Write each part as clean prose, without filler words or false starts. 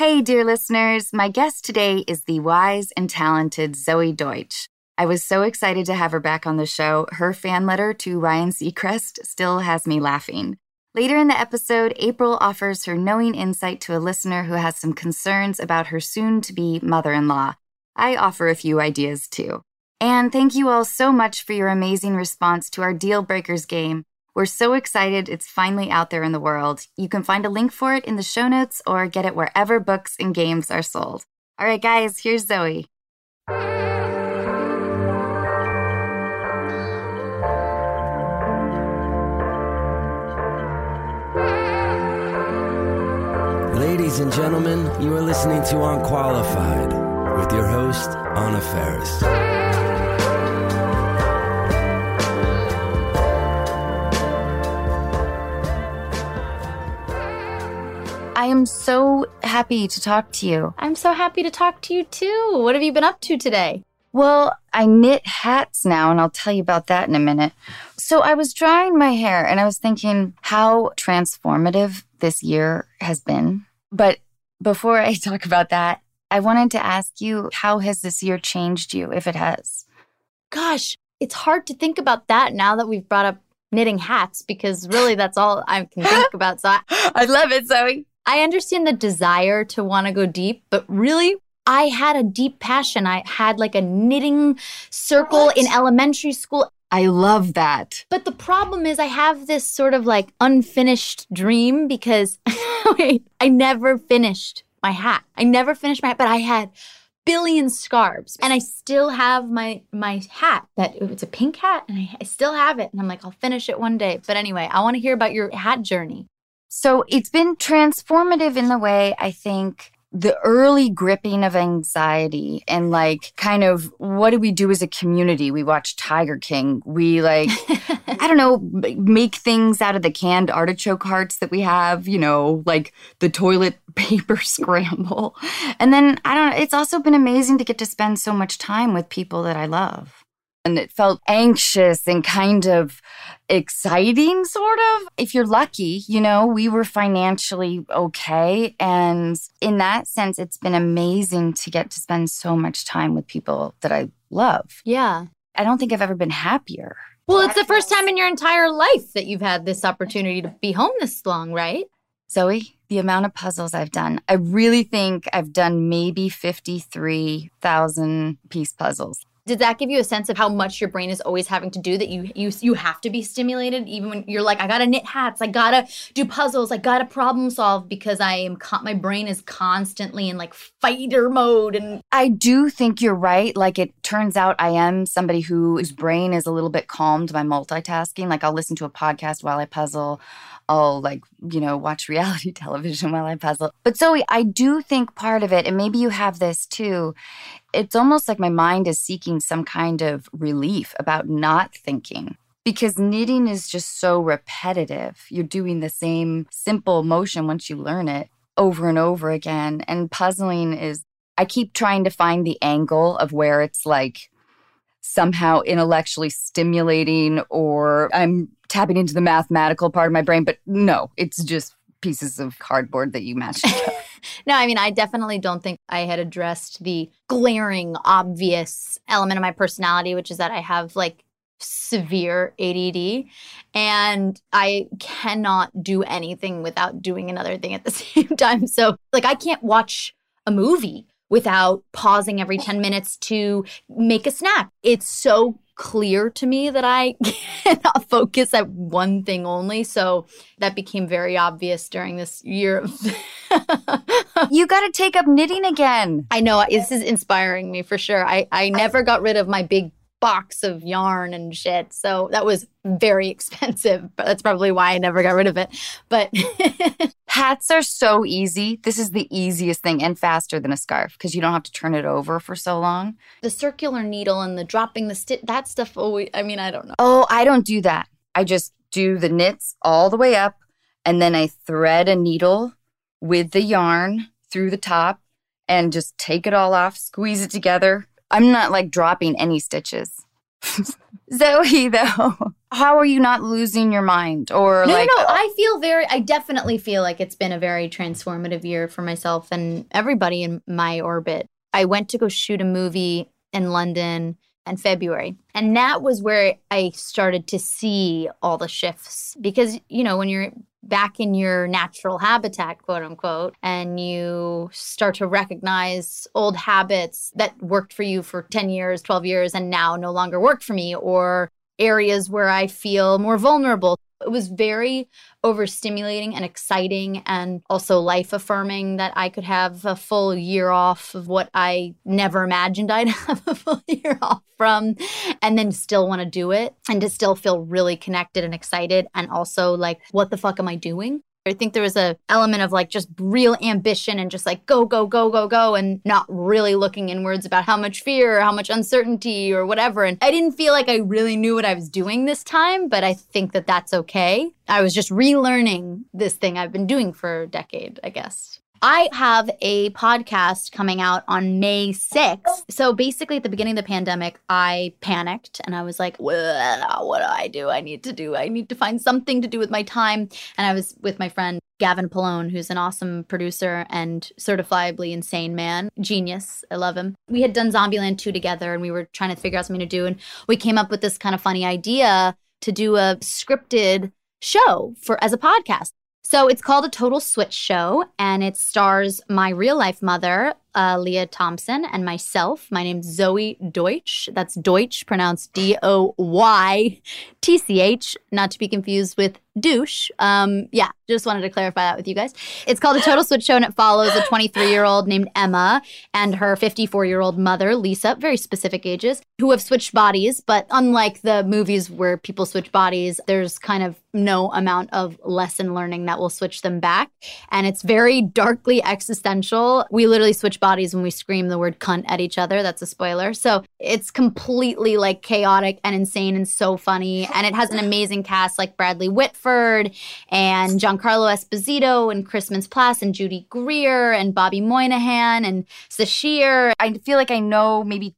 Hey, dear listeners. My guest today is the wise and talented Zoe Deutsch. I was so excited to have her back on the show. Her fan letter to Ryan Seacrest still has me laughing. Later in the episode, April offers her knowing insight to a listener who has some concerns about her soon-to-be mother-in-law. I offer a few ideas, too. And thank you all so much for your amazing response to our Deal Breakers game. We're so excited it's finally out there in the world. You can find a link for it in the show notes or get it wherever books and games are sold. All right, guys, here's Zoe. Ladies and gentlemen, you are listening to Unqualified with your host, Anna Faris. I am so happy to talk to you. I'm so happy to talk to you too. What have you been up to today? Well, I knit hats now, and I'll tell you about that in a minute. So I was drying my hair, and I was thinking how transformative this year has been. But before I talk about that, I wanted to ask you, how has this year changed you, if it has? Gosh, it's hard to think about that now that we've brought up knitting hats, because really that's all I can think about. So I love it, Zoe. I understand the desire to want to go deep, but really, I had a deep passion. I had like a knitting circle in elementary school. I love that. But the problem is I have this sort of like unfinished dream because I never finished my hat. But I had billion scarves. And I still have my hat. It's a pink hat, and I still have it. And I'm like, I'll finish it one day. But anyway, I want to hear about your hat journey. So it's been transformative in the way, I think, the early gripping of anxiety and like kind of what do we do as a community? We watch Tiger King. We like, I don't know, make things out of the canned artichoke hearts that we have, you know, like the toilet paper scramble. And then, I don't know, it's also been amazing to get to spend so much time with people that I love. And it felt anxious and kind of exciting, sort of. If you're lucky, you know, we were financially okay. And in that sense, it's been amazing to get to spend so much time with people that I love. Yeah. I don't think I've ever been happier. Well, it's the first time in your entire life that you've had this opportunity to be home this long, right? Zoe, the amount of puzzles I've done, I really think I've done maybe 53,000 piece puzzles. Did that give you a sense of how much your brain is always having to do, that you have to be stimulated even when you're like, I gotta knit hats, I gotta do puzzles, I gotta problem solve because my brain is constantly in like fighter mode? And I do think you're right. Like it turns out I am somebody whose brain is a little bit calmed by multitasking. Like I'll listen to a podcast while I puzzle. I'll watch reality television while I puzzle. But Zoe, I do think part of it, and maybe you have this too, it's almost like my mind is seeking some kind of relief about not thinking. Because knitting is just so repetitive. You're doing the same simple motion once you learn it over and over again. And puzzling is, I keep trying to find the angle of where it's like somehow intellectually stimulating or I'm tapping into the mathematical part of my brain. But no, it's just pieces of cardboard that you match together. No, I mean, I definitely don't think I had addressed the glaring, obvious element of my personality, which is that I have like severe ADD and I cannot do anything without doing another thing at the same time. So like I can't watch a movie without pausing every 10 minutes to make a snack. It's so clear to me that I cannot focus at one thing only. So that became very obvious during this year. You got to take up knitting again. I know. This is inspiring me for sure. I never got rid of my big box of yarn and shit. So that was very expensive. But that's probably why I never got rid of it. But hats are so easy. This is the easiest thing and faster than a scarf because you don't have to turn it over for so long. The circular needle and the dropping the stitch, that stuff always, I mean, I don't know. Oh, I don't do that. I just do the knits all the way up and then I thread a needle with the yarn through the top and just take it all off, squeeze it together. I'm not like dropping any stitches. Zoe, though, How are you not losing your mind? Or No, I definitely feel like it's been a very transformative year for myself and everybody in my orbit. I went to go shoot a movie in London in February. And that was where I started to see all the shifts because, when you're back in your natural habitat, quote unquote, and you start to recognize old habits that worked for you for 10 years, 12 years, and now no longer work for me, or areas where I feel more vulnerable. It was very overstimulating and exciting and also life affirming that I could have a full year off of what I never imagined I'd have a full year off from, and then still want to do it and to still feel really connected and excited. And also like, what the fuck am I doing? I think there was a element of like just real ambition and just like go, go, go, go, go, and not really looking inwards about how much fear or how much uncertainty or whatever. And I didn't feel like I really knew what I was doing this time, but I think that that's okay. I was just relearning this thing I've been doing for a decade, I guess. I have a podcast coming out on May 6th. So basically at the beginning of the pandemic, I panicked and I was like, well, what do? I need to find something to do with my time. And I was with my friend Gavin Pallone, who's an awesome producer and certifiably insane man. Genius. I love him. We had done Zombieland 2 together and we were trying to figure out something to do. And we came up with this kind of funny idea to do a scripted show as a podcast. So it's called A Total Switch Show, and it stars my real-life mother, Leah Thompson, and myself. My name's Zoe Deutsch. That's Deutsch, pronounced D-O-Y-T-C-H, not to be confused with douche. Just wanted to clarify that with you guys. It's called A Total Switch Show, and it follows a 23-year-old named Emma and her 54-year-old mother, Lisa, very specific ages, who have switched bodies. But unlike the movies where people switch bodies, there's kind of no amount of lesson learning that will switch them back. And it's very darkly existential. We literally switch bodies when we scream the word cunt at each other. That's a spoiler. So it's completely like chaotic and insane and so funny. And it has an amazing cast like Bradley Whitford and Giancarlo Esposito and Chris Mintz-Plasse and Judy Greer and Bobby Moynihan and Sashir. I feel like I know maybe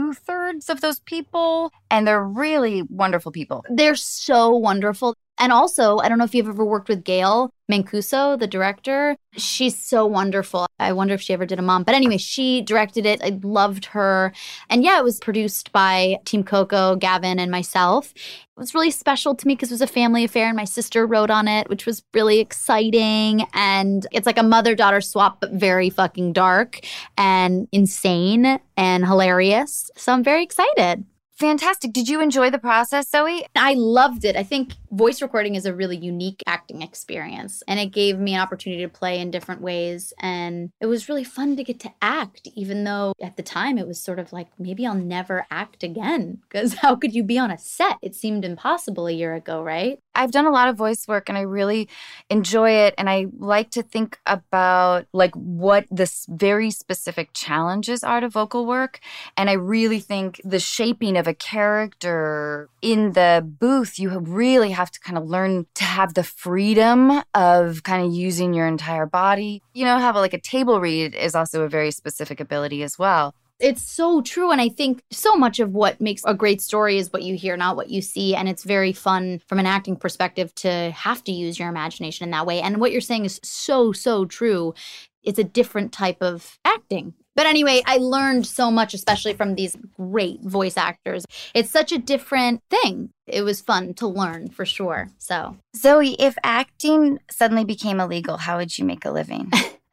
2/3 of those people, and they're really wonderful people. They're so wonderful. And also, I don't know if you've ever worked with Gail Mancuso, the director. She's so wonderful. I wonder if she ever did a mom. But anyway, she directed it. I loved her. And yeah, it was produced by Team Coco, Gavin, and myself. It was really special to me because it was a family affair and my sister wrote on it, which was really exciting. And it's like a mother-daughter swap, but very fucking dark and insane and hilarious. So I'm very excited. Fantastic. Did you enjoy the process, Zoe? I loved it. I think voice recording is a really unique acting experience, and it gave me an opportunity to play in different ways. And it was really fun to get to act, even though at the time it was sort of like, maybe I'll never act again, because how could you be on a set? It seemed impossible a year ago, right? I've done a lot of voice work and I really enjoy it. And I like to think about like what the very specific challenges are to vocal work. And I really think the shaping of a character in the booth, you really have to kind of learn to have the freedom of kind of using your entire body. You know how like a table read is also a very specific ability as well. It's so true. And I think so much of what makes a great story is what you hear, not what you see. And it's very fun from an acting perspective to have to use your imagination in that way. And what you're saying is so, so true. It's a different type of acting. But anyway, I learned so much, especially from these great voice actors. It's such a different thing. It was fun to learn for sure. So, Zoe, if acting suddenly became illegal, how would you make a living?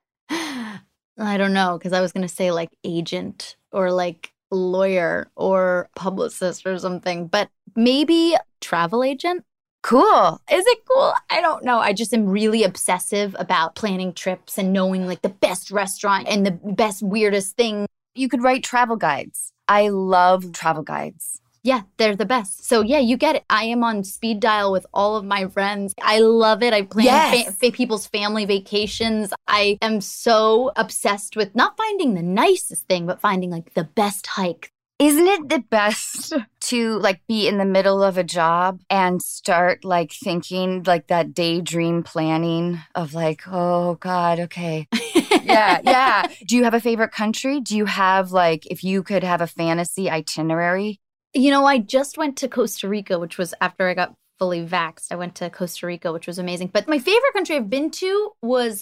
I don't know, because I was going to say like agent or like lawyer or publicist or something, but maybe travel agent. Cool. Is it cool? I don't know. I just am really obsessive about planning trips and knowing like the best restaurant and the best weirdest thing. You could write travel guides. I love travel guides. Yeah, they're the best. So yeah, you get it. I am on speed dial with all of my friends. I love it. I plan people's family vacations. I am so obsessed with not finding the nicest thing, but finding like the best hike. Isn't it the best to like be in the middle of a job and start like thinking like that daydream planning of like, oh God, okay. Yeah. Do you have a favorite country? Do you have like, if you could have a fantasy itinerary? I just went to Costa Rica, which was after I got fully vaxxed. I went to Costa Rica, which was amazing. But my favorite country I've been to was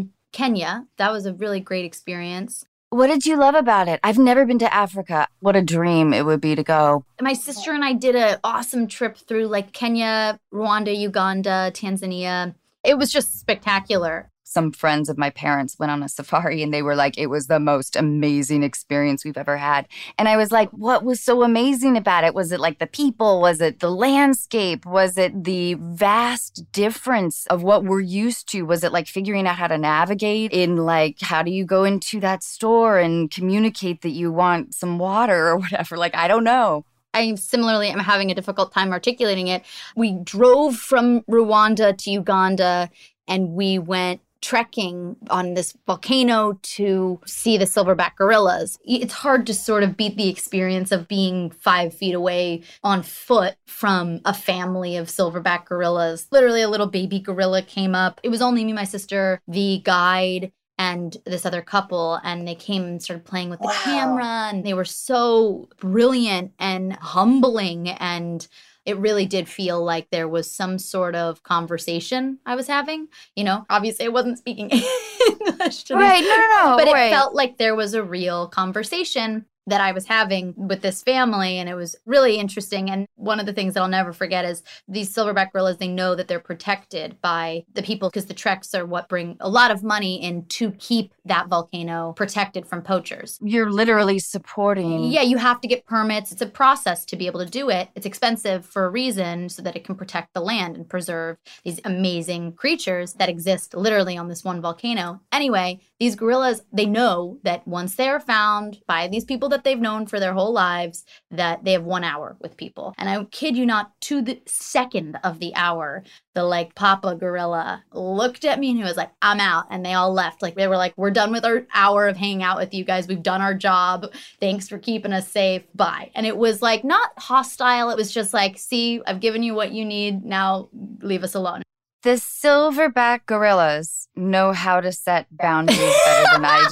Kenya. That was a really great experience. What did you love about it? I've never been to Africa. What a dream it would be to go. My sister and I did an awesome trip through like Kenya, Rwanda, Uganda, Tanzania. It was just spectacular. Some friends of my parents went on a safari and they were like, it was the most amazing experience we've ever had. And I was like, what was so amazing about it? Was it like the people? Was it the landscape? Was it the vast difference of what we're used to? Was it like figuring out how to navigate in like, how do you go into that store and communicate that you want some water or whatever? Like, I don't know. I similarly am having a difficult time articulating it. We drove from Rwanda to Uganda and we went trekking on this volcano to see the silverback gorillas. It's hard to sort of beat the experience of being 5 feet away on foot from a family of silverback gorillas. Literally a little baby gorilla came up. It was only me, my sister, the guide, and this other couple, and they came and started playing with the camera, and they were so brilliant and humbling, and it really did feel like there was some sort of conversation I was having. Obviously I wasn't speaking English. Right, no. But right. It felt like there was a real conversation that I was having with this family, and it was really interesting. And one of the things that I'll never forget is these silverback gorillas, they know that they're protected by the people because the treks are what bring a lot of money in to keep that volcano protected from poachers. You're literally supporting. Yeah, you have to get permits. It's a process to be able to do it. It's expensive for a reason so that it can protect the land and preserve these amazing creatures that exist literally on this one volcano. Anyway, these gorillas, they know that once they are found by these people that they've known for their whole lives, that they have 1 hour with people. And I kid you not, to the second of the hour, the Papa gorilla looked at me and he was like, I'm out. And they all left. They were like, we're done with our hour of hanging out with you guys. We've done our job. Thanks for keeping us safe. Bye. And it was not hostile. It was just see, I've given you what you need. Now leave us alone. The silverback gorillas know how to set boundaries better than I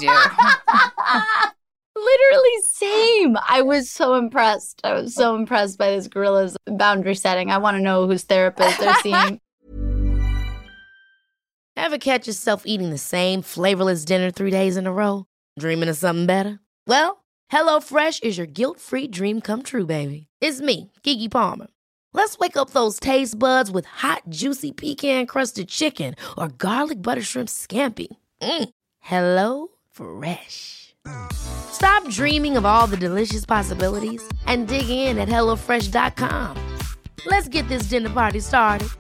do. Literally same. I was so impressed. I was so impressed by this gorilla's boundary setting. I want to know whose therapist they're seeing. Ever catch yourself eating the same flavorless dinner 3 days in a row? Dreaming of something better? Well, HelloFresh is your guilt-free dream come true, baby. It's me, Keke Palmer. Let's wake up those taste buds with hot, juicy pecan-crusted chicken or garlic butter shrimp scampi. Hello Fresh. Stop dreaming of all the delicious possibilities and dig in at HelloFresh.com. Let's get this dinner party started.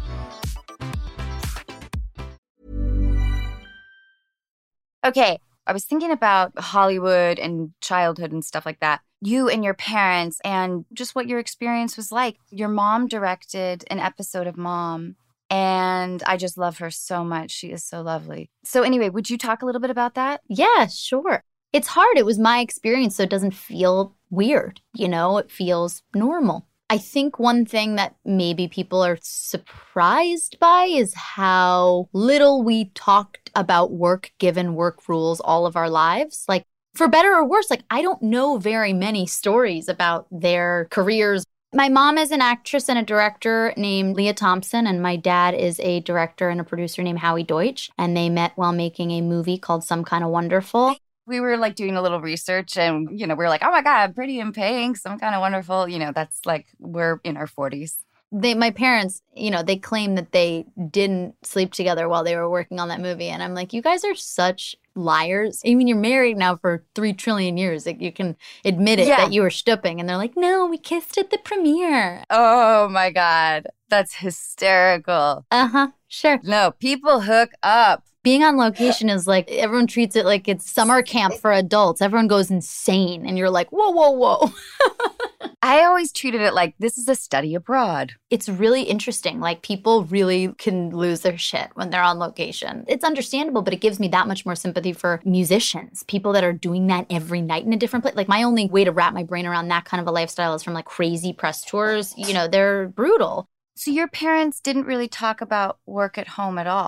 Okay, I was thinking about Hollywood and childhood and stuff like that. You and your parents and just what your experience was like. Your mom directed an episode of Mom, and I just love her so much. She is so lovely. So anyway, would you talk a little bit about that? Yeah, sure. It's hard. It was my experience, so it doesn't feel weird. It feels normal. I think one thing that maybe people are surprised by is how little we talked about work given work rules all of our lives. For better or worse, I don't know very many stories about their careers. My mom is an actress and a director named Leah Thompson, and my dad is a director and a producer named Howie Deutsch. And they met while making a movie called Some Kind of Wonderful. We were doing a little research and, we were like, oh my God, Pretty in Pink, Some Kind of Wonderful. That's we're in our 40s. My parents, they claim that they didn't sleep together while they were working on that movie. And I'm like, you guys are such liars. I mean, you're married now for 3 trillion years. You can admit it that you were stooping. And they're like, no, we kissed at the premiere. Oh my God. That's hysterical. Uh-huh. Sure. No, people hook up. Being on location is everyone treats it like it's summer camp for adults. Everyone goes insane. And you're like, whoa, whoa, whoa. I always treated it like this is a study abroad. It's really interesting. People really can lose their shit when they're on location. It's understandable, but it gives me that much more sympathy for musicians, people that are doing that every night in a different place. My only way to wrap my brain around that kind of a lifestyle is from crazy press tours. They're brutal. So your parents didn't really talk about work at home at all?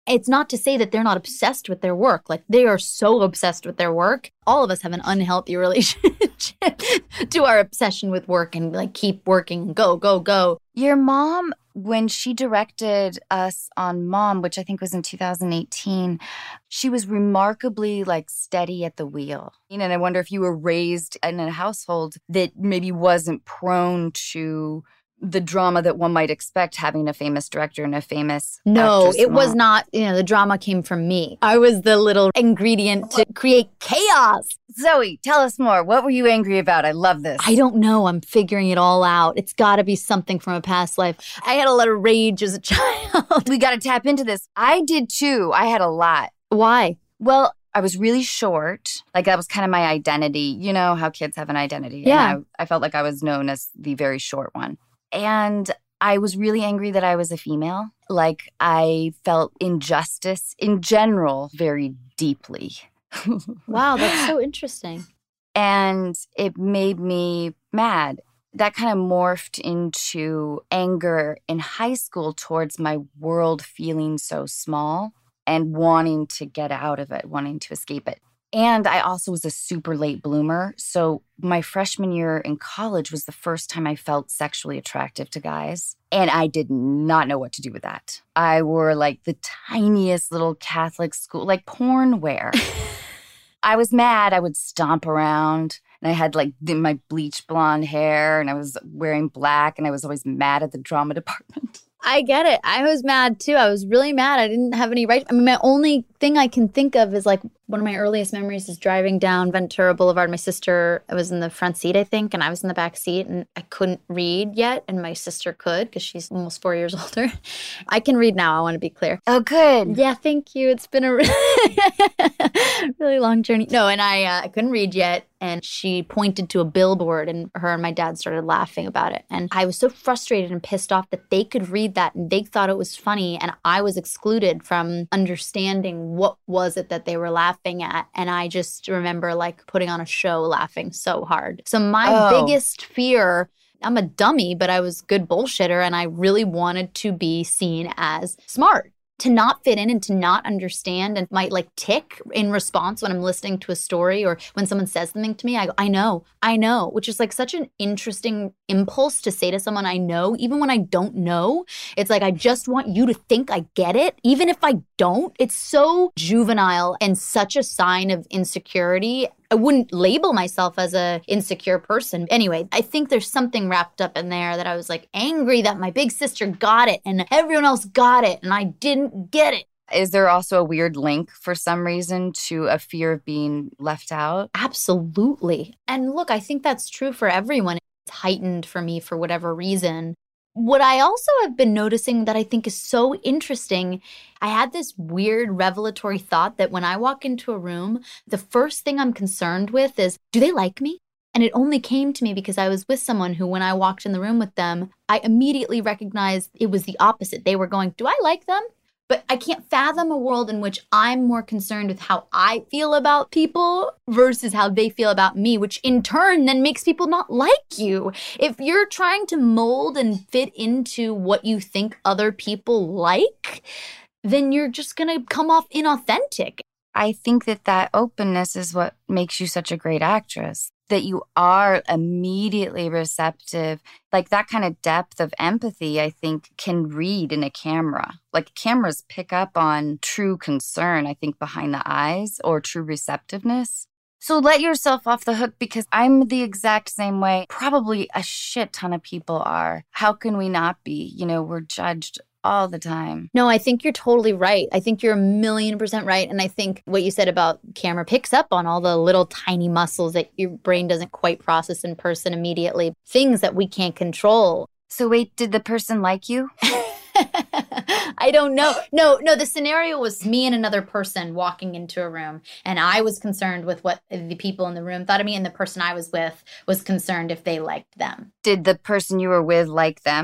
It's not to say that they're not obsessed with their work. Like, they are so obsessed with their work. All of us have an unhealthy relationship to our obsession with work and like keep working, go, go, go. Your mom, when she directed us on Mom, which I think was in 2018, she was remarkably like steady at the wheel. And I wonder if you were raised in a household that maybe wasn't prone to the drama that one might expect having a famous director and a famous No, actress it was mom. not, the drama came from me. I was the little ingredient to create chaos. Zoe, tell us more. What were you angry about? I love this. I don't know. I'm figuring it all out. It's got to be something from a past life. I had a lot of rage as a child. We got to tap into this. I did too. I had a lot. Why? Well, I was really short. Like, that was kind of my identity. You know how kids have an identity. Yeah. And I felt like I was known as the very short one. And I was really angry that I was a female. Like, I felt injustice in general very deeply. Wow, that's so interesting. And it made me mad. That kind of morphed into anger in high school towards my world feeling so small and wanting to get out of it, wanting to escape it. And I also was a super late bloomer. So my freshman year in college was the first time I felt sexually attractive to guys. And I did not know what to do with that. I wore like the tiniest little Catholic school, like porn wear. I was mad. I would stomp around. And I had like my bleach blonde hair and I was wearing black and I was always mad at the drama department. I get it. I was mad too. I was really mad. I didn't have any right. I mean, my only thing I can think of is like one of my earliest memories is driving down Ventura Boulevard. My sister was in the front seat, I think, and I was in the back seat, and I couldn't read yet, and my sister could because she's almost 4 years older. I can read now. I want to be clear. Oh, good. Yeah, thank you. It's been a really long journey. No, and I couldn't read yet. And she pointed to a billboard and her and my dad started laughing about it. And I was so frustrated and pissed off that they could read that and they thought it was funny. And I was excluded from understanding what was it that they were laughing at. And I just remember like putting on a show laughing so hard. So my biggest fear, I'm a dummy, but I was a good bullshitter. And I really wanted to be seen as smart. To not fit in and to not understand and might like tick in response when I'm listening to a story or when someone says something to me, I go, I know, which is like such an interesting impulse to say to someone I know, even when I don't know. It's like, I just want you to think I get it, even if I don't. It's so juvenile and such a sign of insecurity. I wouldn't label myself as a insecure person. Anyway, I think there's something wrapped up in there that I was like angry that my big sister got it and everyone else got it and I didn't get it. Is there also a weird link for some reason to a fear of being left out? Absolutely. And look, I think that's true for everyone. It's heightened for me for whatever reason. What I also have been noticing that I think is so interesting, I had this weird revelatory thought that when I walk into a room, the first thing I'm concerned with is, do they like me? And it only came to me because I was with someone who, when I walked in the room with them, I immediately recognized it was the opposite. They were going, do I like them? But I can't fathom a world in which I'm more concerned with how I feel about people versus how they feel about me, which in turn then makes people not like you. If you're trying to mold and fit into what you think other people like, then you're just going to come off inauthentic. I think that openness is what makes you such a great actress. That you are immediately receptive. Like that kind of depth of empathy, I think, can read in a camera. Like cameras pick up on true concern, I think, behind the eyes or true receptiveness. So let yourself off the hook because I'm the exact same way. Probably a shit ton of people are. How can we not be? You know, we're judged all the time. No, I think you're totally right. I think you're 1,000,000% right. And I think what you said about camera picks up on all the little tiny muscles that your brain doesn't quite process in person immediately. Things that we can't control. So wait, did the person like you? I don't know. No, the scenario was me and another person walking into a room. And I was concerned with what the people in the room thought of me. And the person I was with was concerned if they liked them. Did the person you were with like them?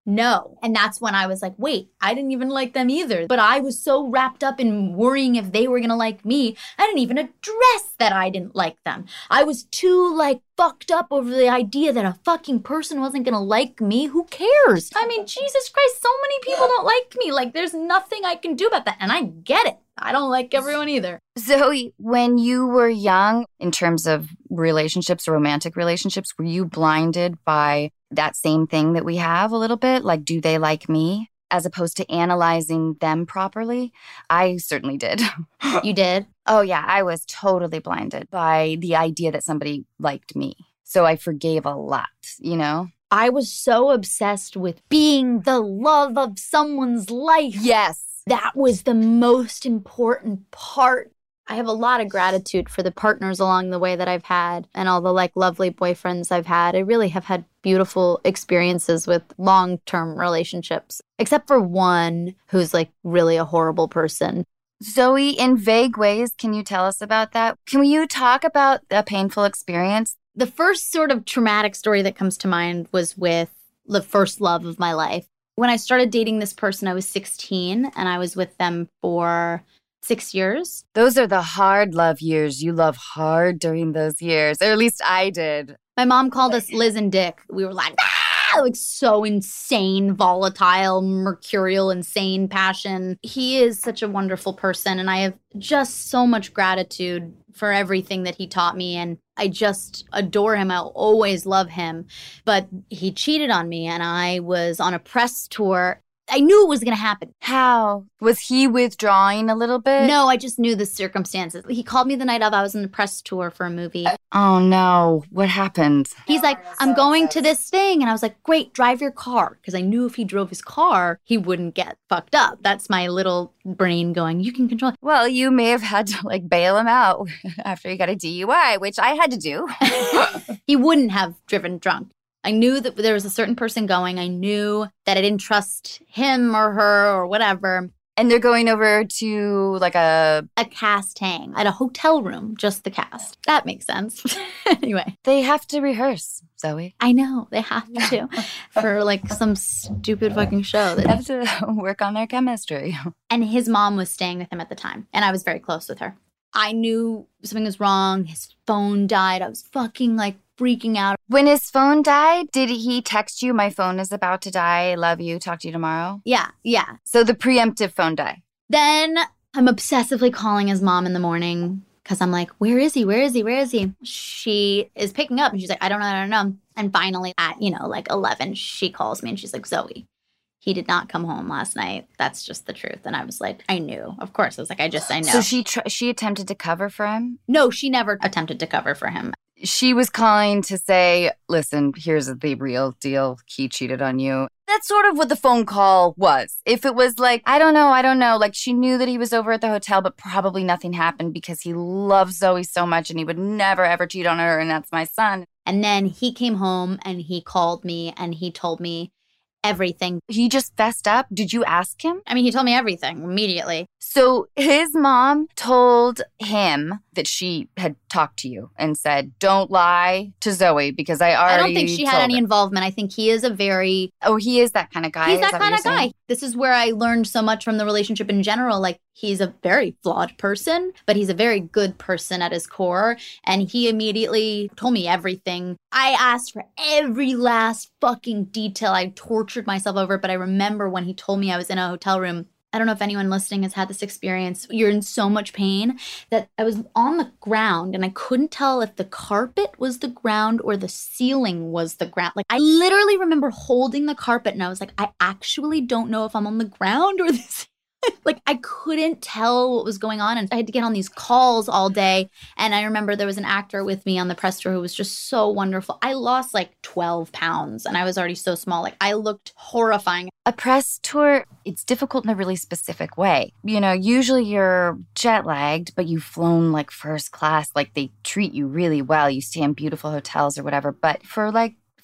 no. And that's when I was like, wait, I didn't even like them either. But I was so wrapped up in worrying if they were going to like me, I didn't even address that I didn't like them. I was too like fucked up over the idea that a fucking person wasn't going to like me. Who cares? I mean, Jesus Christ, so many people don't like me. Like, there's nothing I can do about that. And I get it. I don't like everyone either. Zoe, when you were young, in terms of relationships, romantic relationships, were you blinded by that same thing that we have a little bit? Like, do they like me? As opposed to analyzing them properly? I certainly did. You did? Oh, yeah. I was totally blinded by the idea that somebody liked me. So I forgave a lot, you know? I was so obsessed with being the love of someone's life. Yes. That was the most important part. I have a lot of gratitude for the partners along the way that I've had and all the like lovely boyfriends I've had. I really have had beautiful experiences with long-term relationships, except for one who's like really a horrible person. Zoe, in vague ways, can you tell us about that? Can you talk about a painful experience? The first sort of traumatic story that comes to mind was with the first love of my life. When I started dating this person, I was 16, and I was with them for 6 years. Those are the hard love years. You love hard during those years, or at least I did. My mom called us Liz and Dick. We were like, like so insane, volatile, mercurial, insane passion. He is such a wonderful person, and I have just so much gratitude for everything that he taught me, and I just adore him. I'll always love him. But he cheated on me, and I was on a press tour. I knew it was going to happen. How? Was he withdrawing a little bit? No, I just knew the circumstances. He called me the night of. I was on the press tour for a movie. Oh, no. What happened? He's like, I'm going to this thing. And I was like, great, drive your car. Because I knew if he drove his car, he wouldn't get fucked up. That's my little brain going, you can control it. Well, you may have had to like bail him out after he got a DUI, which I had to do. He wouldn't have driven drunk. I knew that there was a certain person going. I knew that I didn't trust him or her or whatever. And they're going over to like a cast hang at a hotel room, just the cast. That makes sense. Anyway. They have to rehearse, Zoe. I know. They have to for like some stupid fucking show. They have to work on their chemistry. And his mom was staying with him at the time. And I was very close with her. I knew something was wrong. His phone died. I was fucking like freaking out. When his phone died, did he text you, my phone is about to die, love you, talk to you tomorrow? Yeah. So the preemptive phone died. Then I'm obsessively calling his mom in the morning because I'm like, where is he? Where is he? Where is he? She is picking up and she's like, I don't know. And finally at, like 11, she calls me and she's like, Zoe, he did not come home last night. That's just the truth. And I was like, I knew. Of course. I was like, I know. So she attempted to cover for him? No, she never attempted to cover for him. She was calling to say, listen, here's the real deal. He cheated on you. That's sort of what the phone call was. If it was like, I don't know. Like she knew that he was over at the hotel, but probably nothing happened because he loves Zoe so much and he would never, ever cheat on her. And that's my son. And then he came home and he called me and he told me everything. He just fessed up? Did you ask him? I mean, he told me everything immediately. So his mom told him that she had talked to you and said, don't lie to Zoe because I don't think she had any involvement. I think he is he is that kind of guy. He's that kind of guy. This is where I learned so much from the relationship in general. Like, he's a very flawed person, but he's a very good person at his core. And he immediately told me everything. I asked for every last fucking detail. I tortured myself over it. But I remember when he told me I was in a hotel room. I don't know if anyone listening has had this experience. You're in so much pain that I was on the ground and I couldn't tell if the carpet was the ground or the ceiling was the ground. Like, I literally remember holding the carpet and I was like, I actually don't know if I'm on the ground or the ceiling. Like, I couldn't tell what was going on. And I had to get on these calls all day. And I remember there was an actor with me on the press tour who was just so wonderful. I lost like 12 pounds and I was already so small. Like, I looked horrifying. A press tour, it's difficult in a really specific way. Usually you're jet lagged, but you've flown like first class. Like, they treat you really well. You stay in beautiful hotels or whatever. But for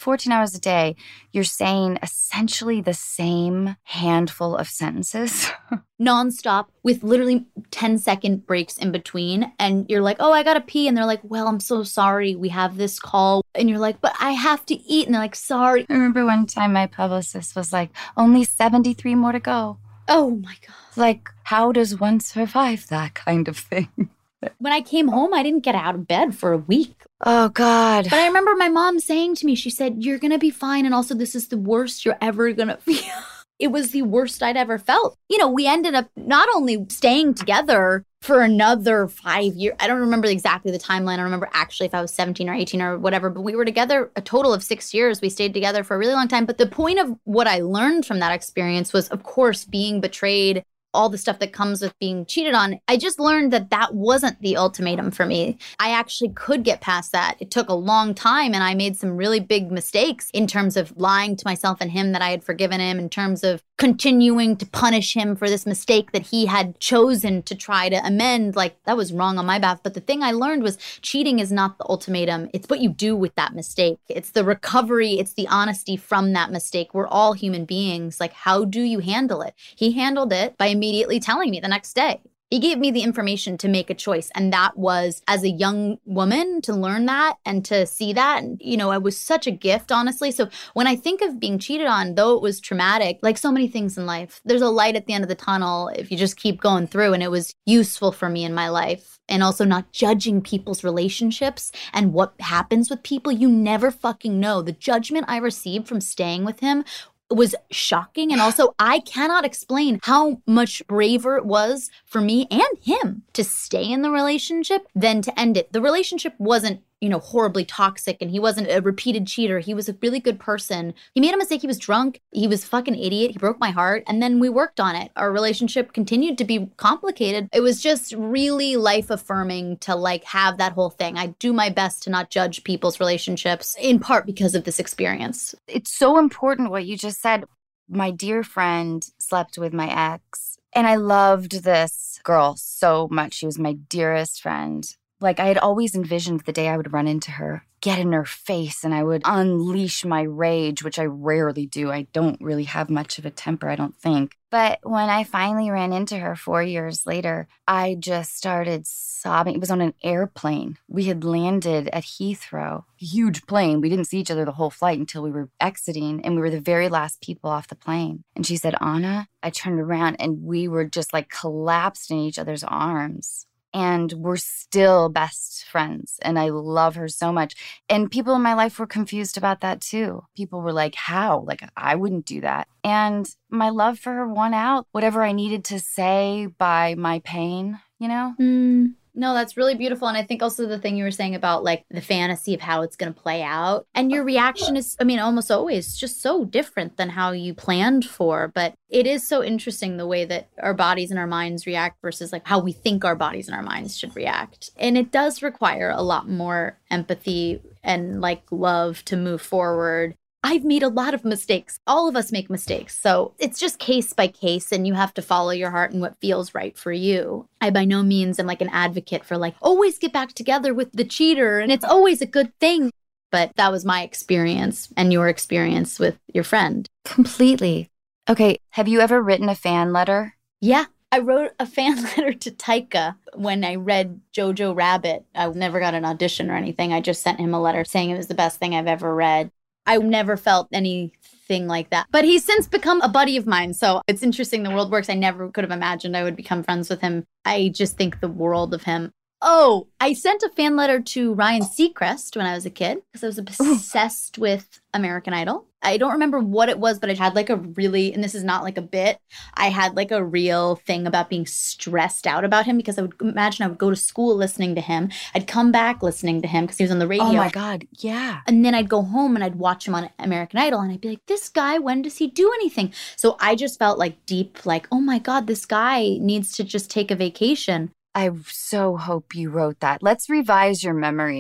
14 hours a day, you're saying essentially the same handful of sentences. Nonstop with literally 10-second breaks in between. And you're like, oh, I gotta pee. And they're like, well, I'm so sorry. We have this call. And you're like, but I have to eat. And they're like, sorry. I remember one time my publicist was like, only 73 more to go. Oh my God. Like, how does one survive that kind of thing? When I came home, I didn't get out of bed for a week. Oh, God. But I remember my mom saying to me, she said, you're going to be fine. And also, this is the worst you're ever going to feel. It was the worst I'd ever felt. You know, we ended up not only staying together for another 5 years. I don't remember exactly the timeline. I don't remember actually if I was 17 or 18 or whatever, but we were together a total of 6 years. We stayed together for a really long time. But the point of what I learned from that experience was, of course, being betrayed, all the stuff that comes with being cheated on. I just learned that that wasn't the ultimatum for me. I actually could get past that. It took a long time, and I made some really big mistakes in terms of lying to myself and him that I had forgiven him, in terms of continuing to punish him for this mistake that he had chosen to try to amend. Like, that was wrong on my behalf. But the thing I learned was cheating is not the ultimatum. It's what you do with that mistake. It's the recovery. It's the honesty from that mistake. We're all human beings. Like, how do you handle it? He handled it by immediately telling me the next day. He gave me the information to make a choice. And that was, as a young woman, to learn that and to see that. And, you know, it was such a gift, honestly. So when I think of being cheated on, though it was traumatic, like so many things in life, there's a light at the end of the tunnel if you just keep going through. And it was useful for me in my life. And also not judging people's relationships and what happens with people. You never fucking know. The judgment I received from staying with him was shocking. And also, I cannot explain how much braver it was for me and him to stay in the relationship than to end it. The relationship wasn't, you know, horribly toxic, and he wasn't a repeated cheater. He was a really good person. He made a mistake. He was drunk. He was a fucking idiot. He broke my heart. And then we worked on it. Our relationship continued to be complicated. It was just really life affirming to like have that whole thing. I do my best to not judge people's relationships, in part because of this experience. It's so important what you just said. My dear friend slept with my ex, and I loved this girl so much. She was my dearest friend. Like, I had always envisioned the day I would run into her, get in her face, and I would unleash my rage, which I rarely do. I don't really have much of a temper, I don't think. But when I finally ran into her 4 years later, I just started sobbing. It was on an airplane. We had landed at Heathrow, a huge plane. We didn't see each other the whole flight until we were exiting, and we were the very last people off the plane. And she said, Anna, I turned around, and we were just like collapsed in each other's arms. And we're still best friends. And I love her so much. And people in my life were confused about that too. People were like, how? Like, I wouldn't do that. And my love for her won out whatever I needed to say by my pain, you know? No, that's really beautiful. And I think also the thing you were saying about like the fantasy of how it's going to play out. And your reaction is, I mean, almost always just so different than how you planned for. But it is so interesting the way that our bodies and our minds react versus like how we think our bodies and our minds should react. And it does require a lot more empathy and like love to move forward. I've made a lot of mistakes. All of us make mistakes. So it's just case by case, and you have to follow your heart and what feels right for you. I by no means am like an advocate for like, always get back together with the cheater and it's always a good thing. But that was my experience and your experience with your friend. Completely. Okay, have you ever written a fan letter? Yeah. I wrote a fan letter to Taika when I read Jojo Rabbit. I never got an audition or anything. I just sent him a letter saying it was the best thing I've ever read. I never felt anything like that. But he's since become a buddy of mine. So it's interesting the world works. I never could have imagined I would become friends with him. I just think the world of him. Oh, I sent a fan letter to Ryan Seacrest when I was a kid because I was obsessed with American Idol. I don't remember what it was, but I had like a really, and this is not like a bit, I had like a real thing about being stressed out about him because I would imagine I would go to school listening to him. I'd come back listening to him because he was on the radio. Oh my God, yeah. And then I'd go home and I'd watch him on American Idol and I'd be like, this guy, when does he do anything? So I just felt like deep, like, oh my God, this guy needs to just take a vacation. I so hope you wrote that. Let's revise your memory.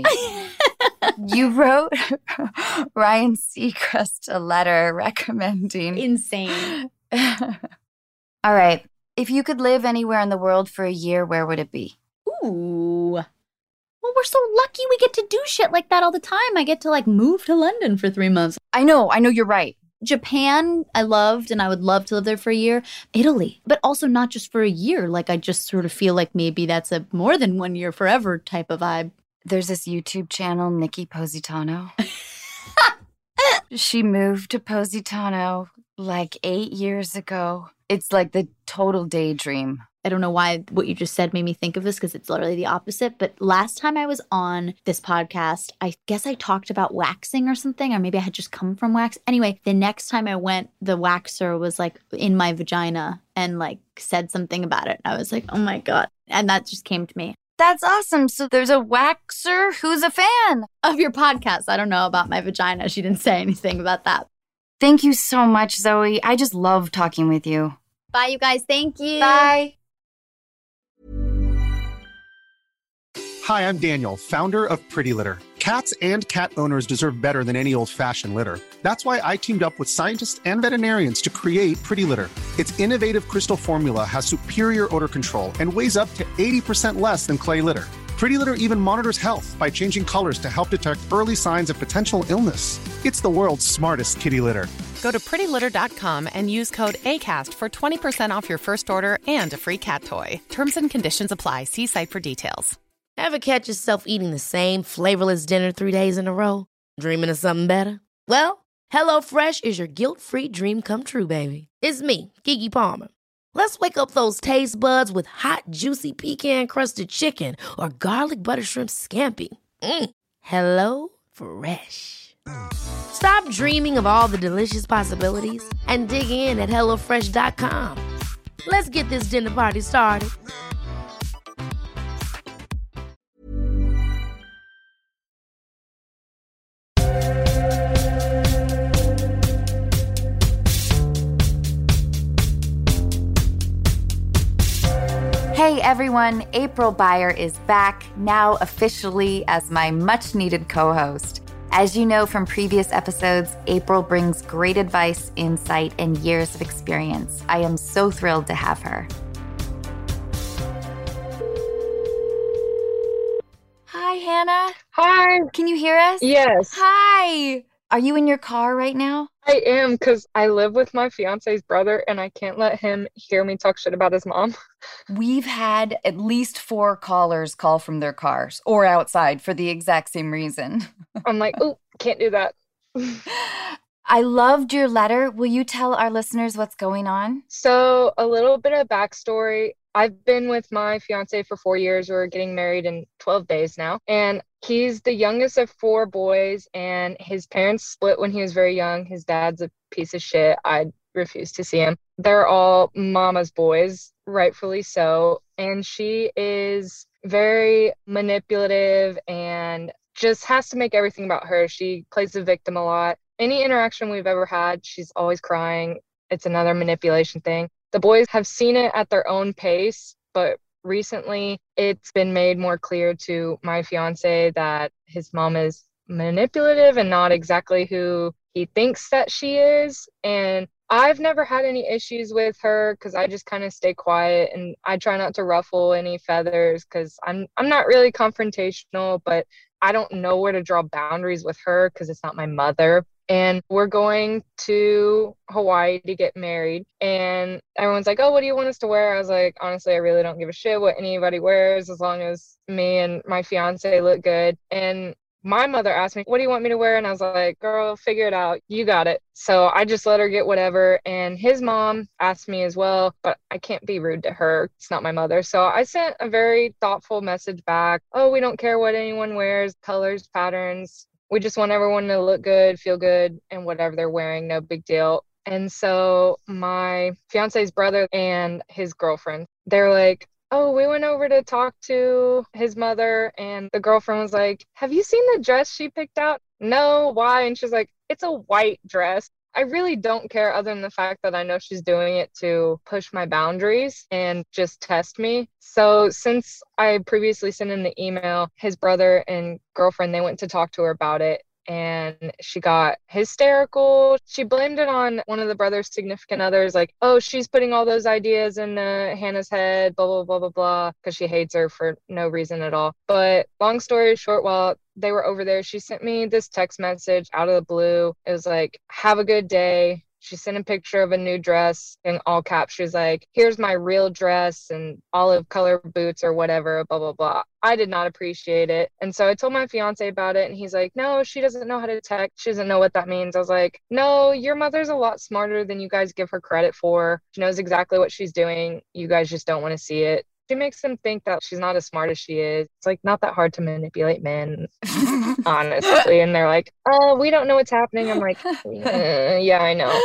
You wrote Ryan Seacrest a letter recommending. Insane. All right. If you could live anywhere in the world for a year, where would it be? Ooh. Well, we're so lucky we get to do shit like that all the time. I get to like move to London for 3 months. I know, you're right. Japan, I loved, and I would love to live there for a year. Italy, but also not just for a year. Like, I just sort of feel like maybe that's a more than 1 year forever type of vibe. There's this YouTube channel, Nikki Positano. She moved to Positano like 8 years ago. It's like the total daydream. I don't know why what you just said made me think of this because it's literally the opposite. But last time I was on this podcast, I guess I talked about waxing or something, or maybe I had just come from wax. Anyway, the next time I went, the waxer was like in my vagina and like said something about it. I was like, oh my God. And that just came to me. That's awesome. So there's a waxer who's a fan of your podcast. I don't know about my vagina. She didn't say anything about that. Thank you so much, Zoe. I just love talking with you. Bye, you guys. Thank you. Bye. Hi, I'm Daniel, founder of Pretty Litter. Cats and cat owners deserve better than any old-fashioned litter. That's why I teamed up with scientists and veterinarians to create Pretty Litter. Its innovative crystal formula has superior odor control and weighs up to 80% less than clay litter. Pretty Litter even monitors health by changing colors to help detect early signs of potential illness. It's the world's smartest kitty litter. Go to prettylitter.com and use code ACAST for 20% off your first order and a free cat toy. Terms and conditions apply. See site for details. Ever catch yourself eating the same flavorless dinner 3 days in a row? Dreaming of something better? Well, HelloFresh is your guilt-free dream come true, baby. It's me, Keke Palmer. Let's wake up those taste buds with hot, juicy pecan-crusted chicken or garlic butter shrimp scampi. Hello Fresh. Stop dreaming of all the delicious possibilities and dig in at HelloFresh.com. Let's get this dinner party started. Hey everyone, April Beyer is back, now officially as my much-needed co-host. As you know from previous episodes, April brings great advice, insight, and years of experience. I am so thrilled to have her. Hi, Hannah. Hi. Can you hear us? Yes. Hi. Are you in your car right now? I am, because I live with my fiance's brother and I can't let him hear me talk shit about his mom. We've had at least 4 callers call from their cars or outside for the exact same reason. I'm like, oh, can't do that. I loved your letter. Will you tell our listeners what's going on? So a little bit of backstory. I've been with my fiance for 4 years. We're getting married in 12 days now. And he's the youngest of 4 boys, and his parents split when he was very young. His dad's a piece of shit. I refuse to see him. They're all mama's boys, rightfully so. And she is very manipulative and just has to make everything about her. She plays the victim a lot. Any interaction we've ever had, she's always crying. It's another manipulation thing. The boys have seen it at their own pace, but recently it's been made more clear to my fiance that his mom is manipulative and not exactly who he thinks that she is. And I've never had any issues with her because I just kind of stay quiet and I try not to ruffle any feathers because I'm not really confrontational, but I don't know where to draw boundaries with her because it's not my mother. And we're going to Hawaii to get married. And everyone's like, oh, what do you want us to wear? I was like, honestly, I really don't give a shit what anybody wears as long as me and my fiance look good. And my mother asked me, what do you want me to wear? And I was like, girl, figure it out. You got it. So I just let her get whatever. And his mom asked me as well, but I can't be rude to her. It's not my mother. So I sent a very thoughtful message back. Oh, we don't care what anyone wears, colors, patterns. We just want everyone to look good, feel good, and whatever they're wearing, no big deal. And so my fiance's brother and his girlfriend, they're like, oh, we went over to talk to his mother, and the girlfriend was like, have you seen the dress she picked out? No, why? And she's like, it's a white dress. I really don't care other than the fact that I know she's doing it to push my boundaries and just test me. So since I previously sent in the email, his brother and girlfriend, they went to talk to her about it. and she got hysterical. She blamed it on one of the brother's significant others, like, oh, she's putting all those ideas in Hannah's head, blah, blah, blah, blah, blah, because she hates her for no reason at all. But long story short, while they were over there, she sent me this text message out of the blue. It was like, have a good day. She sent a picture of a new dress in all caps. She was like, here's my real dress and olive color boots or whatever, blah, blah, blah. I did not appreciate it. And so I told my fiance about it, and he's like, no, she doesn't know how to text. She doesn't know what that means. I was like, no, your mother's a lot smarter than you guys give her credit for. She knows exactly what she's doing. You guys just don't want to see it. She makes them think that she's not as smart as she is. It's like not that hard to manipulate men, honestly. And they're like, oh, we don't know what's happening. I'm like, yeah, I know.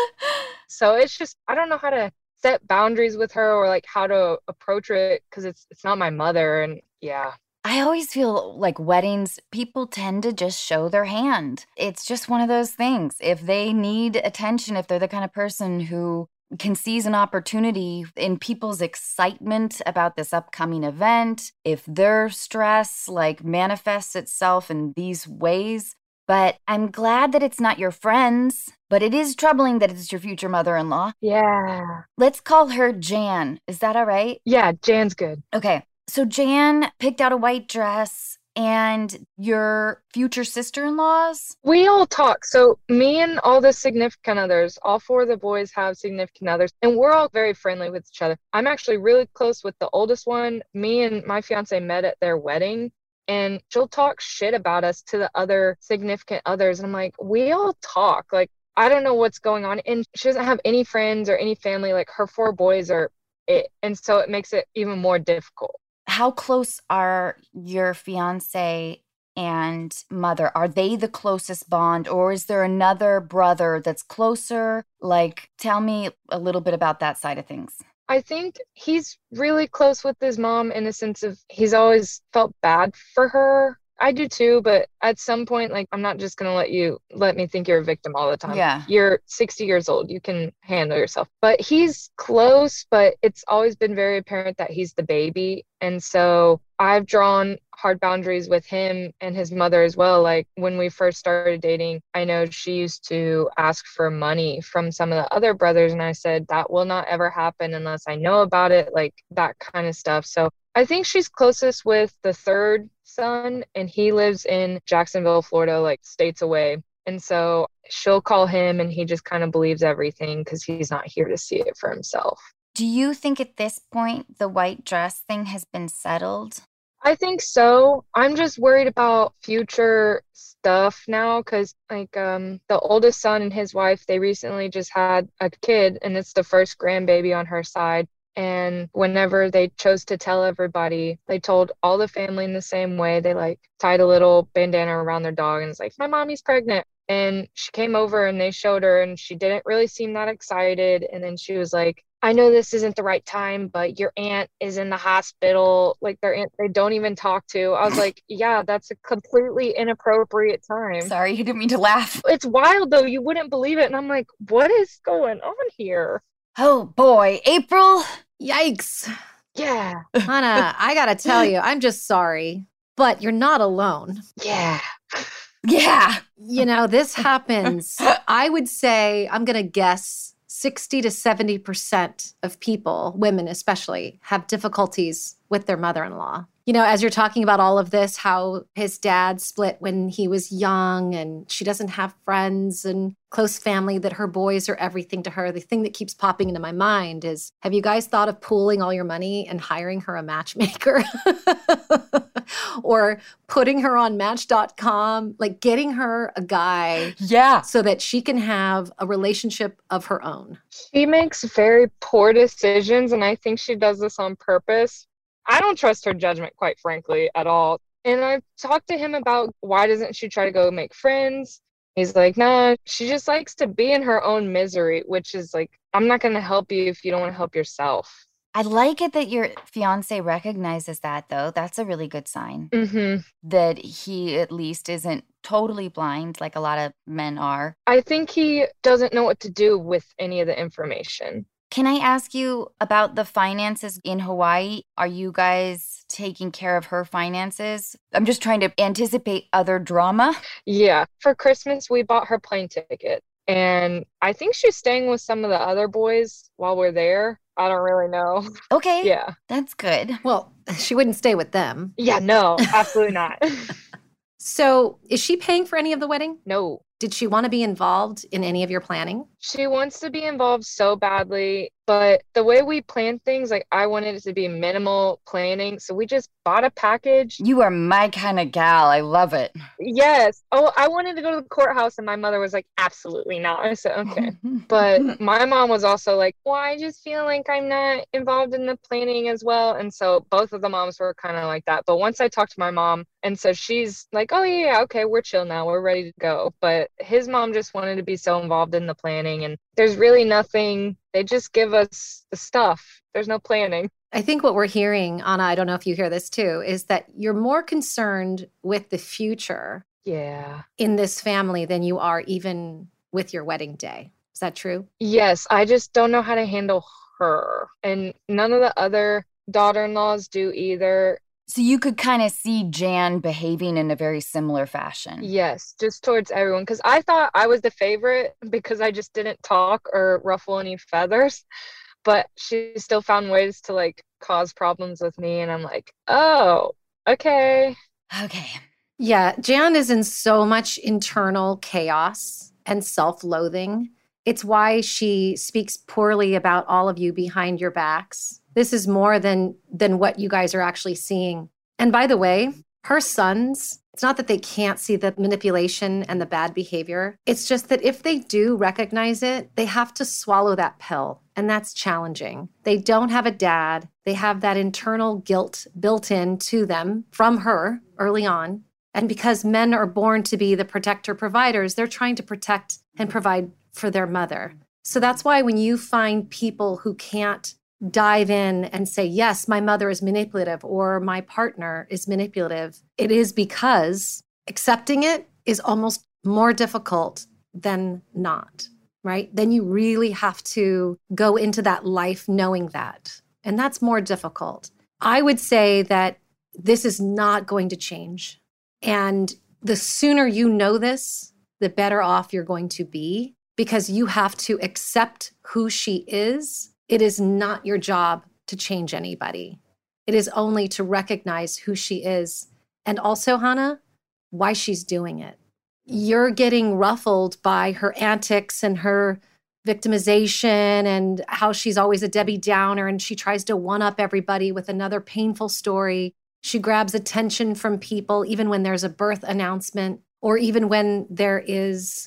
So it's just, I don't know how to set boundaries with her or like how to approach it because it's not my mother. And yeah. I always feel like weddings, people tend to just show their hand. It's just one of those things. If they need attention, if they're the kind of person who can seize an opportunity in people's excitement about this upcoming event, if their stress like manifests itself in these ways. But I'm glad that it's not your friends, but it is troubling that it's your future mother-in-law. Yeah. Let's call her Jan. Is that all right? Yeah, Jan's good. Okay. So Jan picked out a white dress. And your future sister-in-laws? We all talk. So me and all the significant others, all four of the boys have significant others, and we're all very friendly with each other. I'm actually really close with the oldest one. Me and my fiance met at their wedding, and she'll talk shit about us to the other significant others. And I'm like, we all talk. Like, I don't know what's going on. And she doesn't have any friends or any family. Like, her four boys are it. And so it makes it even more difficult. How close are your fiance and mother? Are they the closest bond, or is there another brother that's closer? Like, tell me a little bit about that side of things. I think he's really close with his mom in the sense of he's always felt bad for her. I do too, but at some point, like, I'm not just going to let me think you're a victim all the time. Yeah. You're 60 years old. You can handle yourself. But he's close, but it's always been very apparent that he's the baby. And so I've drawn hard boundaries with him and his mother as well. Like, when we first started dating, I know she used to ask for money from some of the other brothers. And I said, that will not ever happen unless I know about it, like that kind of stuff. So I think she's closest with the third son, and he lives in Jacksonville, Florida, like states away. And so she'll call him, and he just kind of believes everything because he's not here to see it for himself. Do you think at this point the white dress thing has been settled? I think so. I'm just worried about future stuff now because the oldest son and his wife, they recently just had a kid, and it's the first grandbaby on her side. And whenever they chose to tell everybody, they told all the family in the same way. They like tied a little bandana around their dog and it's like, my mommy's pregnant. And she came over and they showed her, and she didn't really seem that excited. And then she was like, I know this isn't the right time, but your aunt is in the hospital. Like, their aunt, they don't even talk to. I was like, yeah, that's a completely inappropriate time. Sorry, you didn't mean to laugh. It's wild though. You wouldn't believe it. And I'm like, what is going on here? Oh boy, April. Yikes. Yeah. Hannah, I gotta tell you, I'm just sorry, but you're not alone. Yeah. Yeah. You know, this happens. I would say, I'm gonna guess 60 to 70% of people, women especially, have difficulties with their mother-in-law. You know, as you're talking about all of this, how his dad split when he was young and she doesn't have friends and close family, that her boys are everything to her. The thing that keeps popping into my mind is, have you guys thought of pooling all your money and hiring her a matchmaker? Or putting her on Match.com, like getting her a guy. Yeah. So that she can have a relationship of her own. She makes very poor decisions, and I think she does this on purpose. I don't trust her judgment, quite frankly, at all. And I've talked to him about why doesn't she try to go make friends? He's like, nah, she just likes to be in her own misery, which is like, I'm not going to help you if you don't want to help yourself. I like it that your fiance recognizes that, though. That's a really good sign. Mm-hmm. That he at least isn't totally blind like a lot of men are. I think he doesn't know what to do with any of the information. Can I ask you about the finances in Hawaii? Are you guys taking care of her finances? I'm just trying to anticipate other drama. Yeah. For Christmas, we bought her plane ticket. And I think she's staying with some of the other boys while we're there. I don't really know. Okay. Yeah. That's good. Well, she wouldn't stay with them. Yeah, no, absolutely not. So is she paying for any of the wedding? No. Did she want to be involved in any of your planning? She wants to be involved so badly, but the way we plan things, like I wanted it to be minimal planning. So we just bought a package. You are my kind of gal. I love it. Yes. Oh, I wanted to go to the courthouse, and my mother was like, absolutely not. I said, okay. But my mom was also like, well, I just feel like I'm not involved in the planning as well. And so both of the moms were kind of like that. But once I talked to my mom, and so she's like, oh, yeah, okay, we're chill now. We're ready to go. But his mom just wanted to be so involved in the planning. And there's really nothing. They just give us the stuff. There's no planning. I think what we're hearing, Anna, I don't know if you hear this too, is that you're more concerned with the future in this family than you are even with your wedding day. Is that true? Yes. I just don't know how to handle her. And none of the other daughter-in-laws do either. So you could kind of see Jan behaving in a very similar fashion. Yes, just towards everyone. Because I thought I was the favorite because I just didn't talk or ruffle any feathers. But she still found ways to like cause problems with me. And I'm like, oh, okay. Okay. Yeah, Jan is in so much internal chaos and self-loathing. It's why she speaks poorly about all of you behind your backs. This is more than what you guys are actually seeing. And by the way, her sons, it's not that they can't see the manipulation and the bad behavior. It's just that if they do recognize it, they have to swallow that pill. And that's challenging. They don't have a dad. They have that internal guilt built into them from her early on. And because men are born to be the protector providers, they're trying to protect and provide for their mother. So that's why when you find people who can't dive in and say, yes, my mother is manipulative or my partner is manipulative, it is because accepting it is almost more difficult than not, right? Then you really have to go into that life knowing that. And that's more difficult. I would say that this is not going to change. And the sooner you know this, the better off you're going to be, because you have to accept who she is. It is not your job to change anybody. It is only to recognize who she is. And also, Hannah, why she's doing it. You're getting ruffled by her antics and her victimization and how she's always a Debbie Downer and she tries to one-up everybody with another painful story. She grabs attention from people, even when there's a birth announcement or even when there is,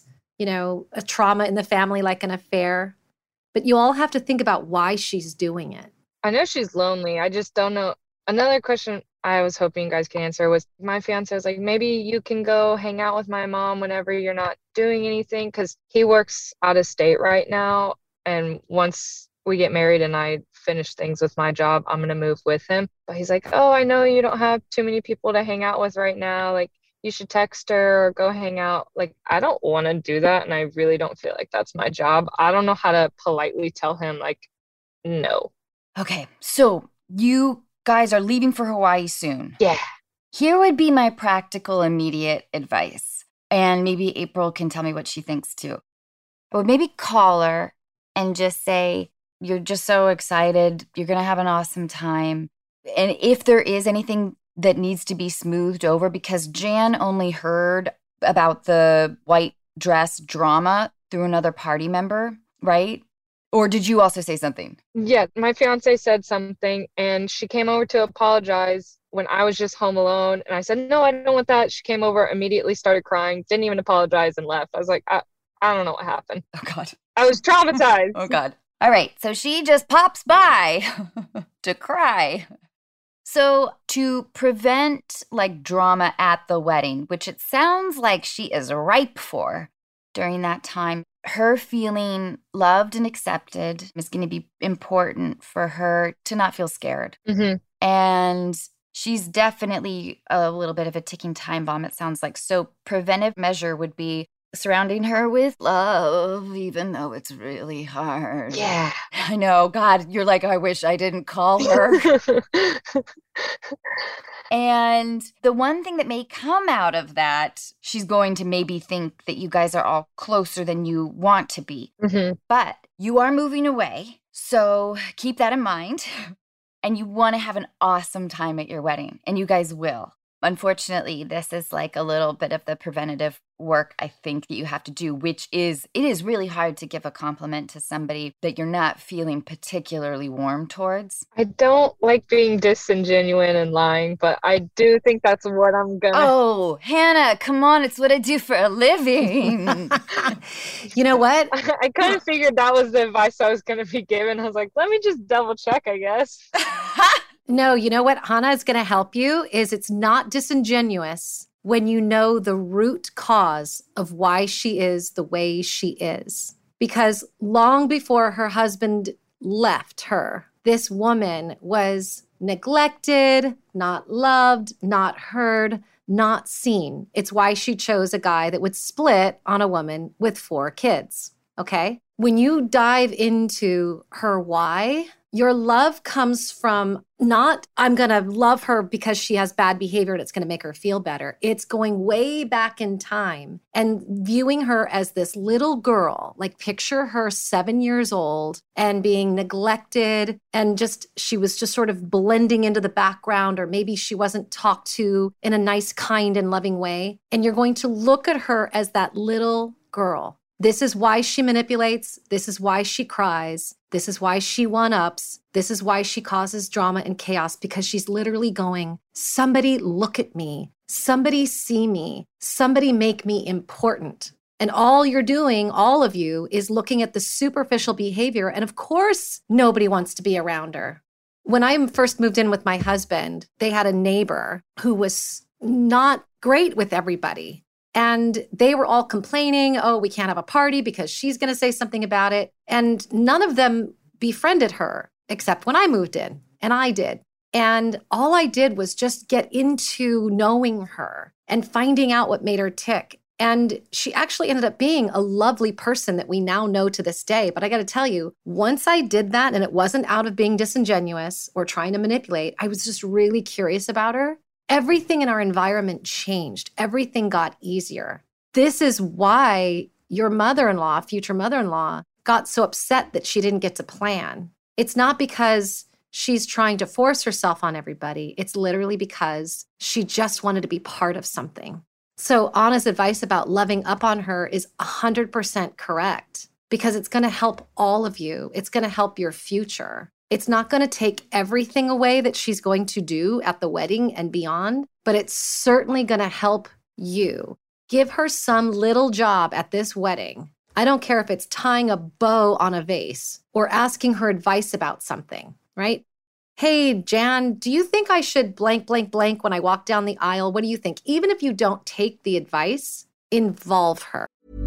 a trauma in the family, like an affair. But you all have to think about why she's doing it. I know she's lonely. I just don't know. Another question I was hoping you guys can answer was my fiance was like, maybe you can go hang out with my mom whenever you're not doing anything, because he works out of state right now. And once we get married and I finish things with my job, I'm going to move with him. But he's like, oh, I know you don't have too many people to hang out with right now. Like, you should text her or go hang out. Like, I don't want to do that. And I really don't feel like that's my job. I don't know how to politely tell him, like, no. Okay, so you guys are leaving for Hawaii soon. Yeah. Here would be my practical, immediate advice. And maybe April can tell me what she thinks too. I would maybe call her and just say, you're just so excited. You're going to have an awesome time. And if there is anything that needs to be smoothed over, because Jan only heard about the white dress drama through another party member, right? Or did you also say something? Yeah, my fiance said something and she came over to apologize when I was just home alone. And I said, no, I don't want that. She came over, immediately started crying, didn't even apologize and left. I was like, I don't know what happened. Oh, God. I was traumatized. Oh, God. All right. So she just pops by to cry. So to prevent like drama at the wedding, which it sounds like she is ripe for during that time, her feeling loved and accepted is going to be important for her to not feel scared. Mm-hmm. And she's definitely a little bit of a ticking time bomb, it sounds like. So preventive measure would be surrounding her with love, even though it's really hard. Yeah. I know. God, you're like, I wish I didn't call her. And the one thing that may come out of that, she's going to maybe think that you guys are all closer than you want to be. Mm-hmm. But you are moving away. So keep that in mind. And you want to have an awesome time at your wedding. And you guys will. Unfortunately, this is like a little bit of the preventative work I think that you have to do, which is, it is really hard to give a compliment to somebody that you're not feeling particularly warm towards. I don't like being disingenuous and lying, but I do think that's what I'm gonna. Oh, Hannah, come on. It's what I do for a living. You know what? I kind of figured that was the advice I was gonna be given. I was like, let me just double check, I guess. No, you know what Hannah is going to help you is it's not disingenuous when you know the root cause of why she is the way she is. Because long before her husband left her, this woman was neglected, not loved, not heard, not seen. It's why she chose a guy that would split on a woman with 4 kids. Okay? When you dive into her why, your love comes from not, I'm going to love her because she has bad behavior and it's going to make her feel better. It's going way back in time and viewing her as this little girl, like picture her 7 years old and being neglected and just, she was just sort of blending into the background, or maybe she wasn't talked to in a nice, kind, and loving way. And you're going to look at her as that little girl. This is why she manipulates. This is why she cries. This is why she one-ups. This is why she causes drama and chaos, because she's literally going, somebody look at me. Somebody see me. Somebody make me important. And all you're doing, all of you, is looking at the superficial behavior. And of course, nobody wants to be around her. When I first moved in with my husband, they had a neighbor who was not great with everybody. And they were all complaining, oh, we can't have a party because she's going to say something about it. And none of them befriended her, except when I moved in, and I did. And all I did was just get into knowing her and finding out what made her tick. And she actually ended up being a lovely person that we now know to this day. But I got to tell you, once I did that, and it wasn't out of being disingenuous or trying to manipulate, I was just really curious about her. Everything in our environment changed. Everything got easier. This is why your mother-in-law, future mother-in-law, got so upset that she didn't get to plan. It's not because she's trying to force herself on everybody. It's literally because she just wanted to be part of something. So Anna's advice about loving up on her is 100% correct, because it's going to help all of you. It's going to help your future. It's not going to take everything away that she's going to do at the wedding and beyond, but it's certainly going to help you. Give her some little job at this wedding. I don't care if it's tying a bow on a vase or asking her advice about something, right? Hey, Jan, do you think I should blank, blank, blank when I walk down the aisle? What do you think? Even if you don't take the advice, involve her.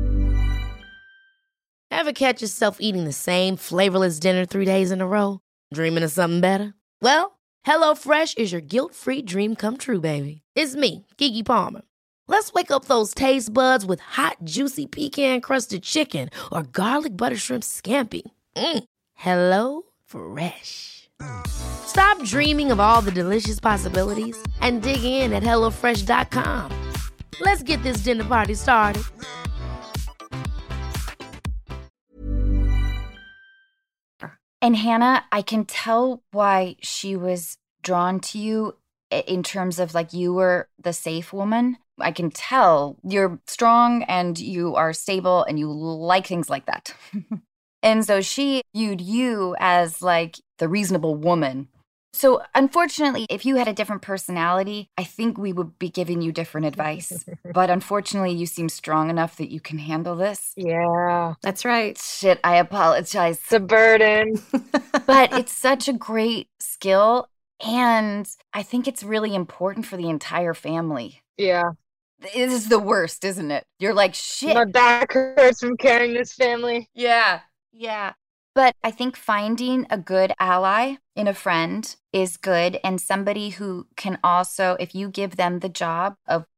Ever catch yourself eating the same flavorless dinner 3 days in a row? Dreaming of something better? Well, HelloFresh is your guilt-free dream come true, baby. It's me, Keke Palmer. Let's wake up those taste buds with hot, juicy pecan-crusted chicken or garlic butter shrimp scampi. Hello Fresh. Stop dreaming of all the delicious possibilities and dig in at HelloFresh.com. Let's get this dinner party started. And Hannah, I can tell why she was drawn to you in terms of like you were the safe woman. I can tell you're strong and you are stable and you like things like that. And so she viewed you as like the reasonable woman. So unfortunately, if you had a different personality, I think we would be giving you different advice. But unfortunately, you seem strong enough that you can handle this. Yeah. That's right. Shit, I apologize. It's a burden. But it's such a great skill. And I think it's really important for the entire family. Yeah. This is the worst, isn't it? You're like, shit. My back hurts from carrying this family. Yeah. Yeah. But I think finding a good ally in a friend is good, and somebody who can also, if you give them the job of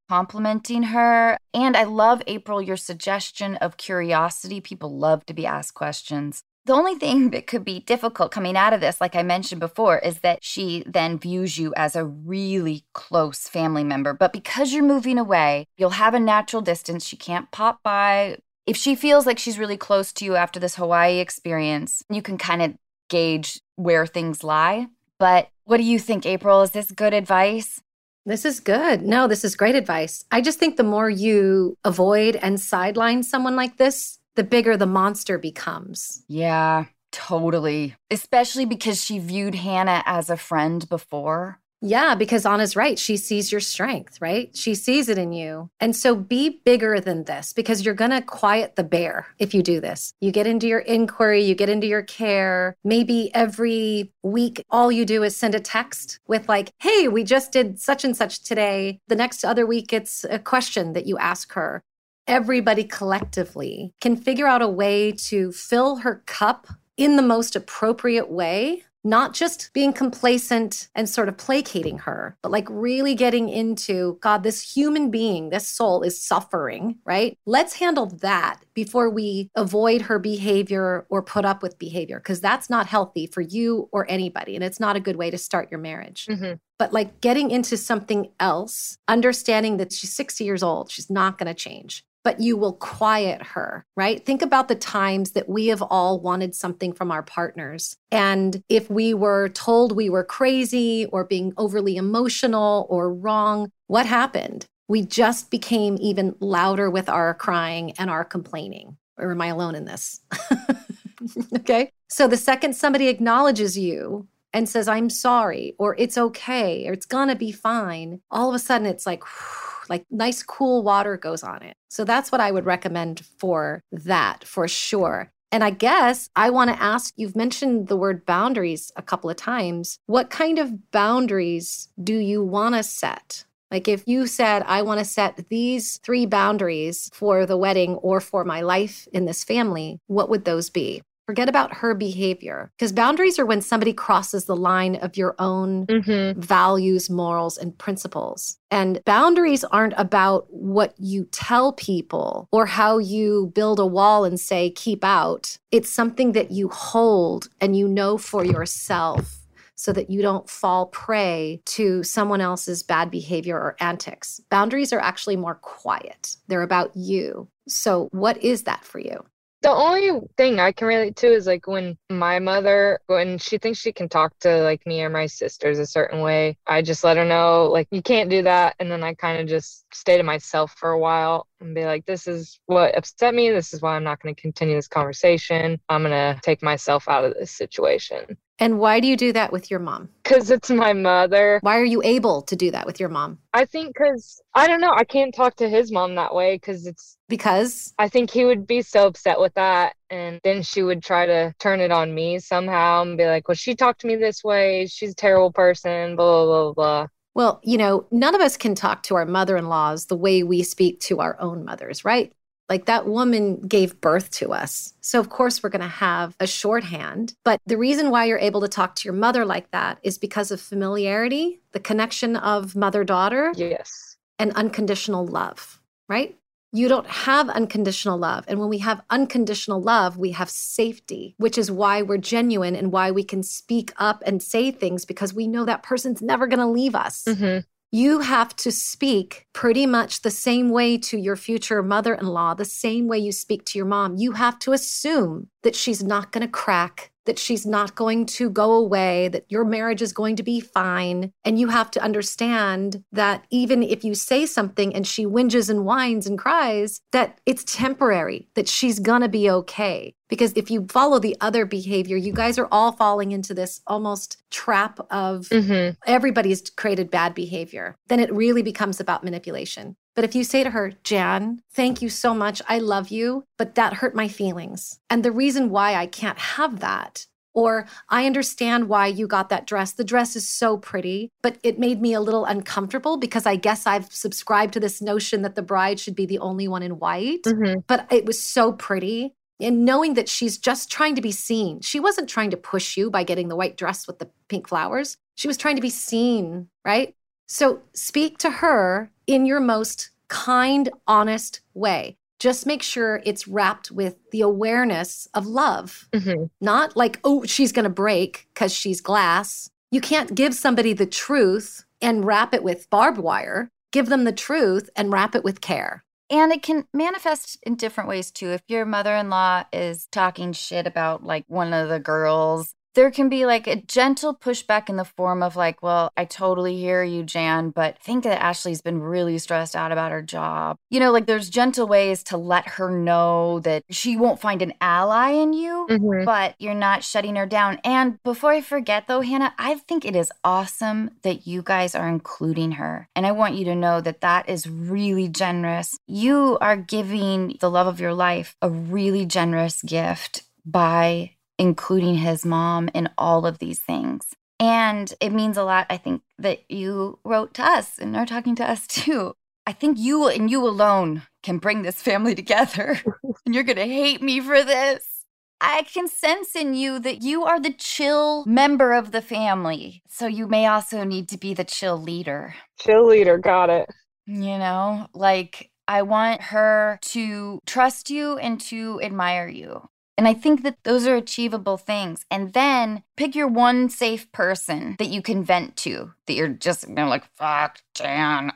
complimenting her. And I love, April, your suggestion of curiosity. People love to be asked questions. The only thing that could be difficult coming out of this, like I mentioned before, is that she then views you as a really close family member. But because you're moving away, you'll have a natural distance. She can't pop by. If she feels like she's really close to you after this Hawaii experience, you can kind of gauge where things lie. But what do you think, April? Is this good advice? This is good. No, this is great advice. I just think the more you avoid and sideline someone like this, the bigger the monster becomes. Yeah, totally. Especially because she viewed Hannah as a friend before. Yeah, because Anna's right. She sees your strength, right? She sees it in you. And so be bigger than this because you're going to quiet the bear if you do this. You get into your inquiry, you get into your care. Maybe every week, all you do is send a text with like, hey, we just did such and such today. The next other week, it's a question that you ask her. Everybody collectively can figure out a way to fill her cup in the most appropriate way, not just being complacent and sort of placating her, but like really getting into, God, this human being, this soul is suffering, right? Let's handle that before we avoid her behavior or put up with behavior, because that's not healthy for you or anybody. And it's not a good way to start your marriage. Mm-hmm. But like getting into something else, understanding that she's 60 years old, she's not going to change. But you will quiet her, right? Think about the times that we have all wanted something from our partners. And if we were told we were crazy or being overly emotional or wrong, what happened? We just became even louder with our crying and our complaining. Or am I alone in this? Okay. So the second somebody acknowledges you and says, I'm sorry, or it's okay, or it's gonna be fine, all of a sudden it's like nice cool water goes on it. So that's what I would recommend for that, for sure. And I guess I want to ask, you've mentioned the word boundaries a couple of times. What kind of boundaries do you want to set? Like if you said, I want to set these 3 boundaries for the wedding or for my life in this family, what would those be? Forget about her behavior, because boundaries are when somebody crosses the line of your own values, morals, and principles. And boundaries aren't about what you tell people or how you build a wall and say, keep out. It's something that you hold and you know for yourself so that you don't fall prey to someone else's bad behavior or antics. Boundaries are actually more quiet. They're about you. So what is that for you? The only thing I can relate to is like when my mother, when she thinks she can talk to like me or my sisters a certain way, I just let her know, like, you can't do that. And then I kind of just stay to myself for a while and be like, this is what upset me. This is why I'm not going to continue this conversation. I'm going to take myself out of this situation. And why do you do that with your mom? Because it's my mother. Why are you able to do that with your mom? I think because, I don't know, I can't talk to his mom that way because I think he would be so upset with that. And then she would try to turn it on me somehow and be like, well, she talked to me this way. She's a terrible person, blah, blah, blah, blah. Well, you know, none of us can talk to our mother-in-laws the way we speak to our own mothers, right? Like that woman gave birth to us. So of course we're going to have a shorthand. But the reason why you're able to talk to your mother like that is because of familiarity, the connection of mother-daughter. Yes. And unconditional love, right? You don't have unconditional love. And when we have unconditional love, we have safety, which is why we're genuine and why we can speak up and say things because we know that person's never going to leave us. Mm-hmm. You have to speak pretty much the same way to your future mother-in-law, the same way you speak to your mom. You have to assume that she's not going to crack, that she's not going to go away, that your marriage is going to be fine. And you have to understand that even if you say something and she whinges and whines and cries, that it's temporary, that she's going to be okay. Because if you follow the other behavior, you guys are all falling into this almost trap of everybody's created bad behavior. Then it really becomes about manipulation. But if you say to her, Jan, thank you so much. I love you, but that hurt my feelings. And the reason why I can't have that, or I understand why you got that dress. The dress is so pretty, but it made me a little uncomfortable because I guess I've subscribed to this notion that the bride should be the only one in white. But it was so pretty. And knowing that she's just trying to be seen. She wasn't trying to push you by getting the white dress with the pink flowers. She was trying to be seen, right? So speak to her in your most kind, honest way. Just make sure it's wrapped with the awareness of love, not like, oh, she's going to break because she's glass. You can't give somebody the truth and wrap it with barbed wire. Give them the truth and wrap it with care. And it can manifest in different ways too. If your mother-in-law is talking shit about like one of the girls, there can be like a gentle pushback in the form of like, well, I totally hear you, Jan, but I think that Ashley's been really stressed out about her job. You know, like there's gentle ways to let her know that she won't find an ally in you, but you're not shutting her down. And before I forget though, Hannah, I think it is awesome that you guys are including her. And I want you to know that that is really generous. You are giving the love of your life a really generous gift by including his mom in all of these things. And it means a lot, I think, that you wrote to us and are talking to us too. I think you and you alone can bring this family together. And you're going to hate me for this. I can sense in you that you are the chill member of the family. So you may also need to be the chill leader. Chill leader, got it. You know, like I want her to trust you and to admire you. And I think that those are achievable things. And then pick your one safe person that you can vent to, that you're just like, fuck, Jan.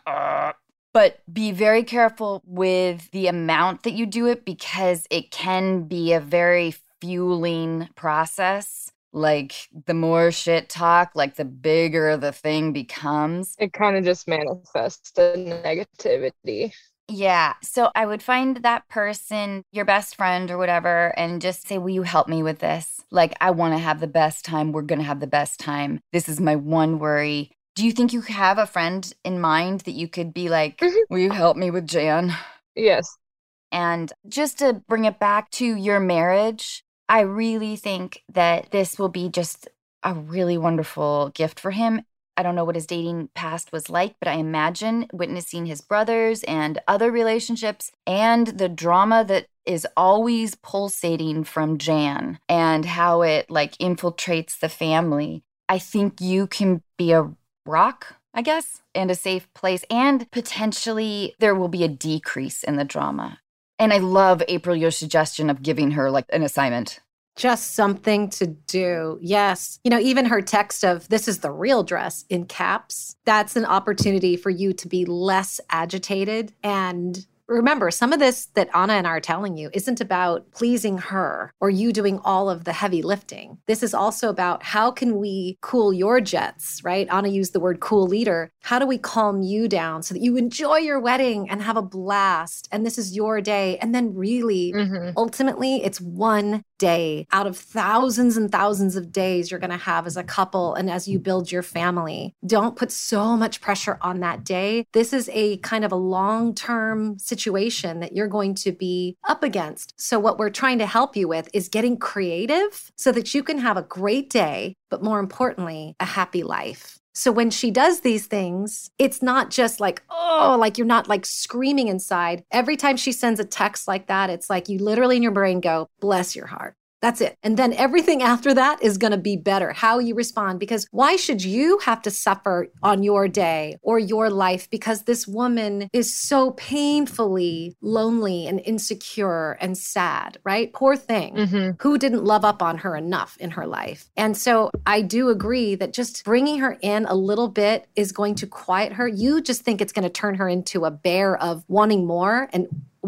But be very careful with the amount that you do it because it can be a very fueling process. Like the more shit talk, like the bigger the thing becomes. It kind of just manifests the negativity. Yeah. So I would find that person, your best friend or whatever, and just say, will you help me with this? Like, I want to have the best time. We're going to have the best time. This is my one worry. Do you think you have a friend in mind that you could be like, will you help me with Jan? Yes. And just to bring it back to your marriage, I really think that this will be just a really wonderful gift for him. I don't know what his dating past was like, but I imagine witnessing his brothers and other relationships and the drama that is always pulsating from Jan and how it like infiltrates the family. I think you can be a rock, I guess, and a safe place. And potentially there will be a decrease in the drama. And I love, April, your suggestion of giving her like an assignment. Just something to do. Yes. You know, even her text of this is the real dress in caps, that's an opportunity for you to be less agitated. And remember, some of this that Anna and I are telling you isn't about pleasing her or you doing all of the heavy lifting. This is also about how can we cool your jets, right? Anna used the word cool leader. How do we calm you down so that you enjoy your wedding and have a blast? And this is your day. And then really, ultimately, it's one day out of thousands and thousands of days you're going to have as a couple and as you build your family. Don't put so much pressure on that day. This is a kind of a long-term situation that you're going to be up against. So what we're trying to help you with is getting creative so that you can have a great day, but more importantly, a happy life. So when she does these things, it's not just like, oh, like you're not like screaming inside. Every time she sends a text like that, it's like you literally in your brain go, bless your heart. That's it. And then everything after that is going to be better, how you respond. Because why should you have to suffer on your day or your life because this woman is so painfully lonely and insecure and sad, right? Poor thing. Who didn't love up on her enough in her life? And so I do agree that just bringing her in a little bit is going to quiet her. You just think it's going to turn her into a bear of wanting more. And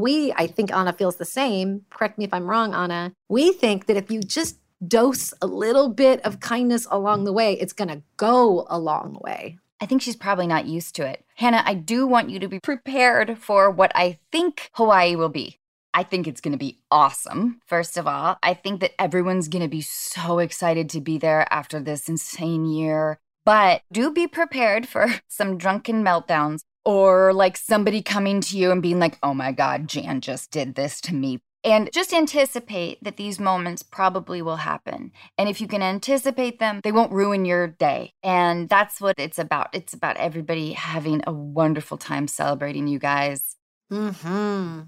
I think Anna feels the same. Correct me if I'm wrong, Anna. We think that if you just dose a little bit of kindness along the way, it's going to go a long way. I think she's probably not used to it. Hannah, I do want you to be prepared for what I think Hawaii will be. I think it's going to be awesome, first of all. I think that everyone's going to be so excited to be there after this insane year. But do be prepared for some drunken meltdowns. Or like somebody coming to you and being like, oh my God, Jan just did this to me. And just anticipate that these moments probably will happen. And if you can anticipate them, they won't ruin your day. And that's what it's about. It's about everybody having a wonderful time celebrating you guys.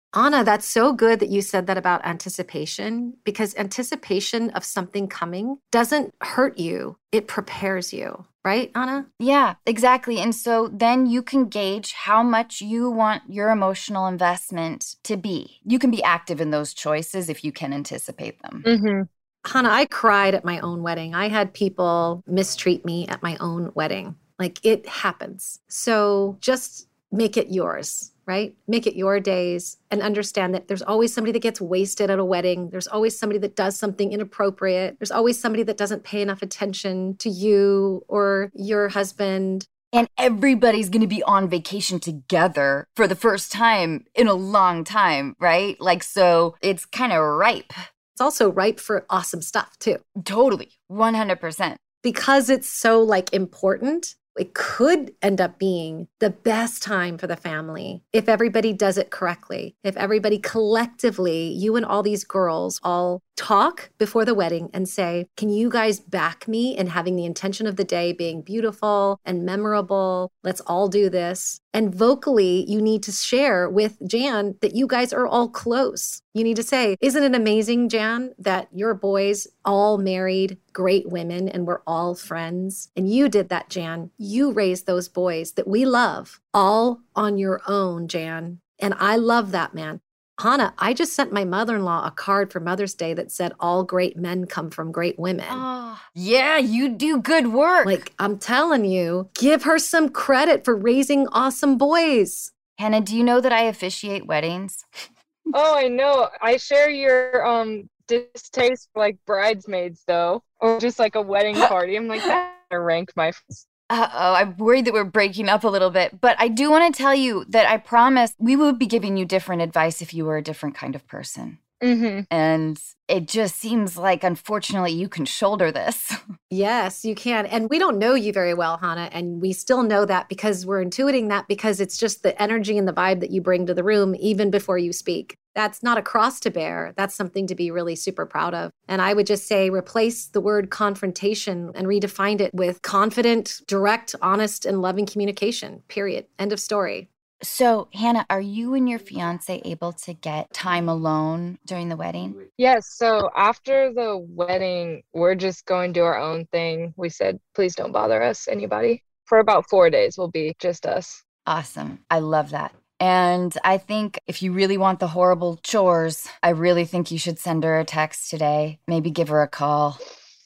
Anna, that's so good that you said that about anticipation, because anticipation of something coming doesn't hurt you. It prepares you, right, Anna? Yeah, exactly. And so then you can gauge how much you want your emotional investment to be. You can be active in those choices if you can anticipate them. Mm-hmm. Hannah, I cried at my own wedding. I had people mistreat me at my own wedding. Like, it happens. So just make it yours, right? Make it your days and understand that there's always somebody that gets wasted at a wedding. There's always somebody that does something inappropriate. There's always somebody that doesn't pay enough attention to you or your husband. And everybody's going to be on vacation together for the first time in a long time, right? Like, so it's kind of ripe. It's also ripe for awesome stuff too. Totally. 100%. Because it's so like important, it could end up being the best time for the family if everybody does it correctly. If everybody collectively, you and all these girls all talk before the wedding and say, can you guys back me in having the intention of the day being beautiful and memorable? Let's all do this. And vocally, you need to share with Jan that you guys are all close. You need to say, isn't it amazing, Jan, that your boys all married great women and we're all friends? And you did that, Jan. You raised those boys that we love all on your own, Jan. And I love that, man. Hannah, I just sent my mother-in-law a card for Mother's Day that said, all great men come from great women. Oh, yeah, you do good work. Like, I'm telling you, give her some credit for raising awesome boys. Hannah, do you know that I officiate weddings? Oh, I know. I share your distaste for like bridesmaids though, or just like a wedding party. I'm like, that rank my. Uh-oh, I'm worried that we're breaking up a little bit. But I do want to tell you that I promise we would be giving you different advice if you were a different kind of person. Mm-hmm. And it just seems like, unfortunately, you can shoulder this. Yes, you can. And we don't know you very well, Hannah. And we still know that because we're intuiting that because it's just the energy and the vibe that you bring to the room even before you speak. That's not a cross to bear. That's something to be really super proud of. And I would just say replace the word confrontation and redefine it with confident, direct, honest, and loving communication, period. End of story. So, Hannah, are you and your fiance able to get time alone during the wedding? Yes. So after the wedding, we're just going to do our own thing. We said, please don't bother us, anybody. For about 4 days, we'll be just us. Awesome. I love that. And I think if you really want the horrible chores, I really think you should send her a text today. Maybe give her a call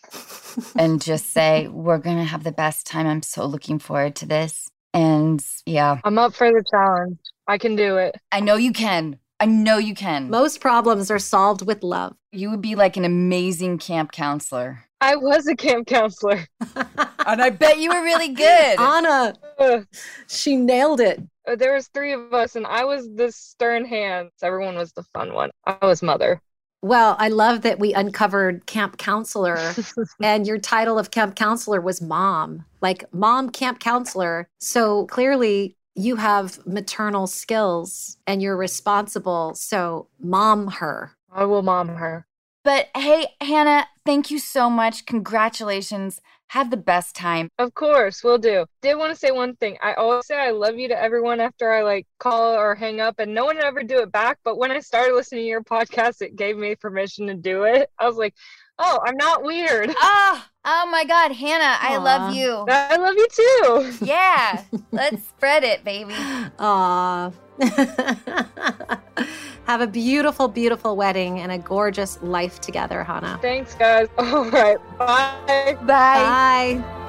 and just say, we're going to have the best time. I'm so looking forward to this. And yeah. I'm up for the challenge. I can do it. I know you can. I know you can. Most problems are solved with love. You would be like an amazing camp counselor. I was a camp counselor. And I bet you were really good. Anna, she nailed it. There was 3 of us, and I was the stern hand. Everyone was the fun one. I was mother. Well, I love that we uncovered camp counselor and your title of camp counselor was mom, like mom camp counselor. So clearly you have maternal skills and you're responsible. So mom her. I will mom her. But hey, Hannah, thank you so much. Congratulations. Have the best time. Of course, we'll do. Did want to say one thing. I always say I love you to everyone after I like call or hang up, and no one would ever do it back. But when I started listening to your podcast, it gave me permission to do it. I was like, oh, I'm not weird. Oh my God, Hannah, I love you. I love you too. Yeah, let's spread it, baby. Aw. Have a beautiful, beautiful wedding and a gorgeous life together, Hannah. Thanks, guys. All right. Bye. Bye. Bye.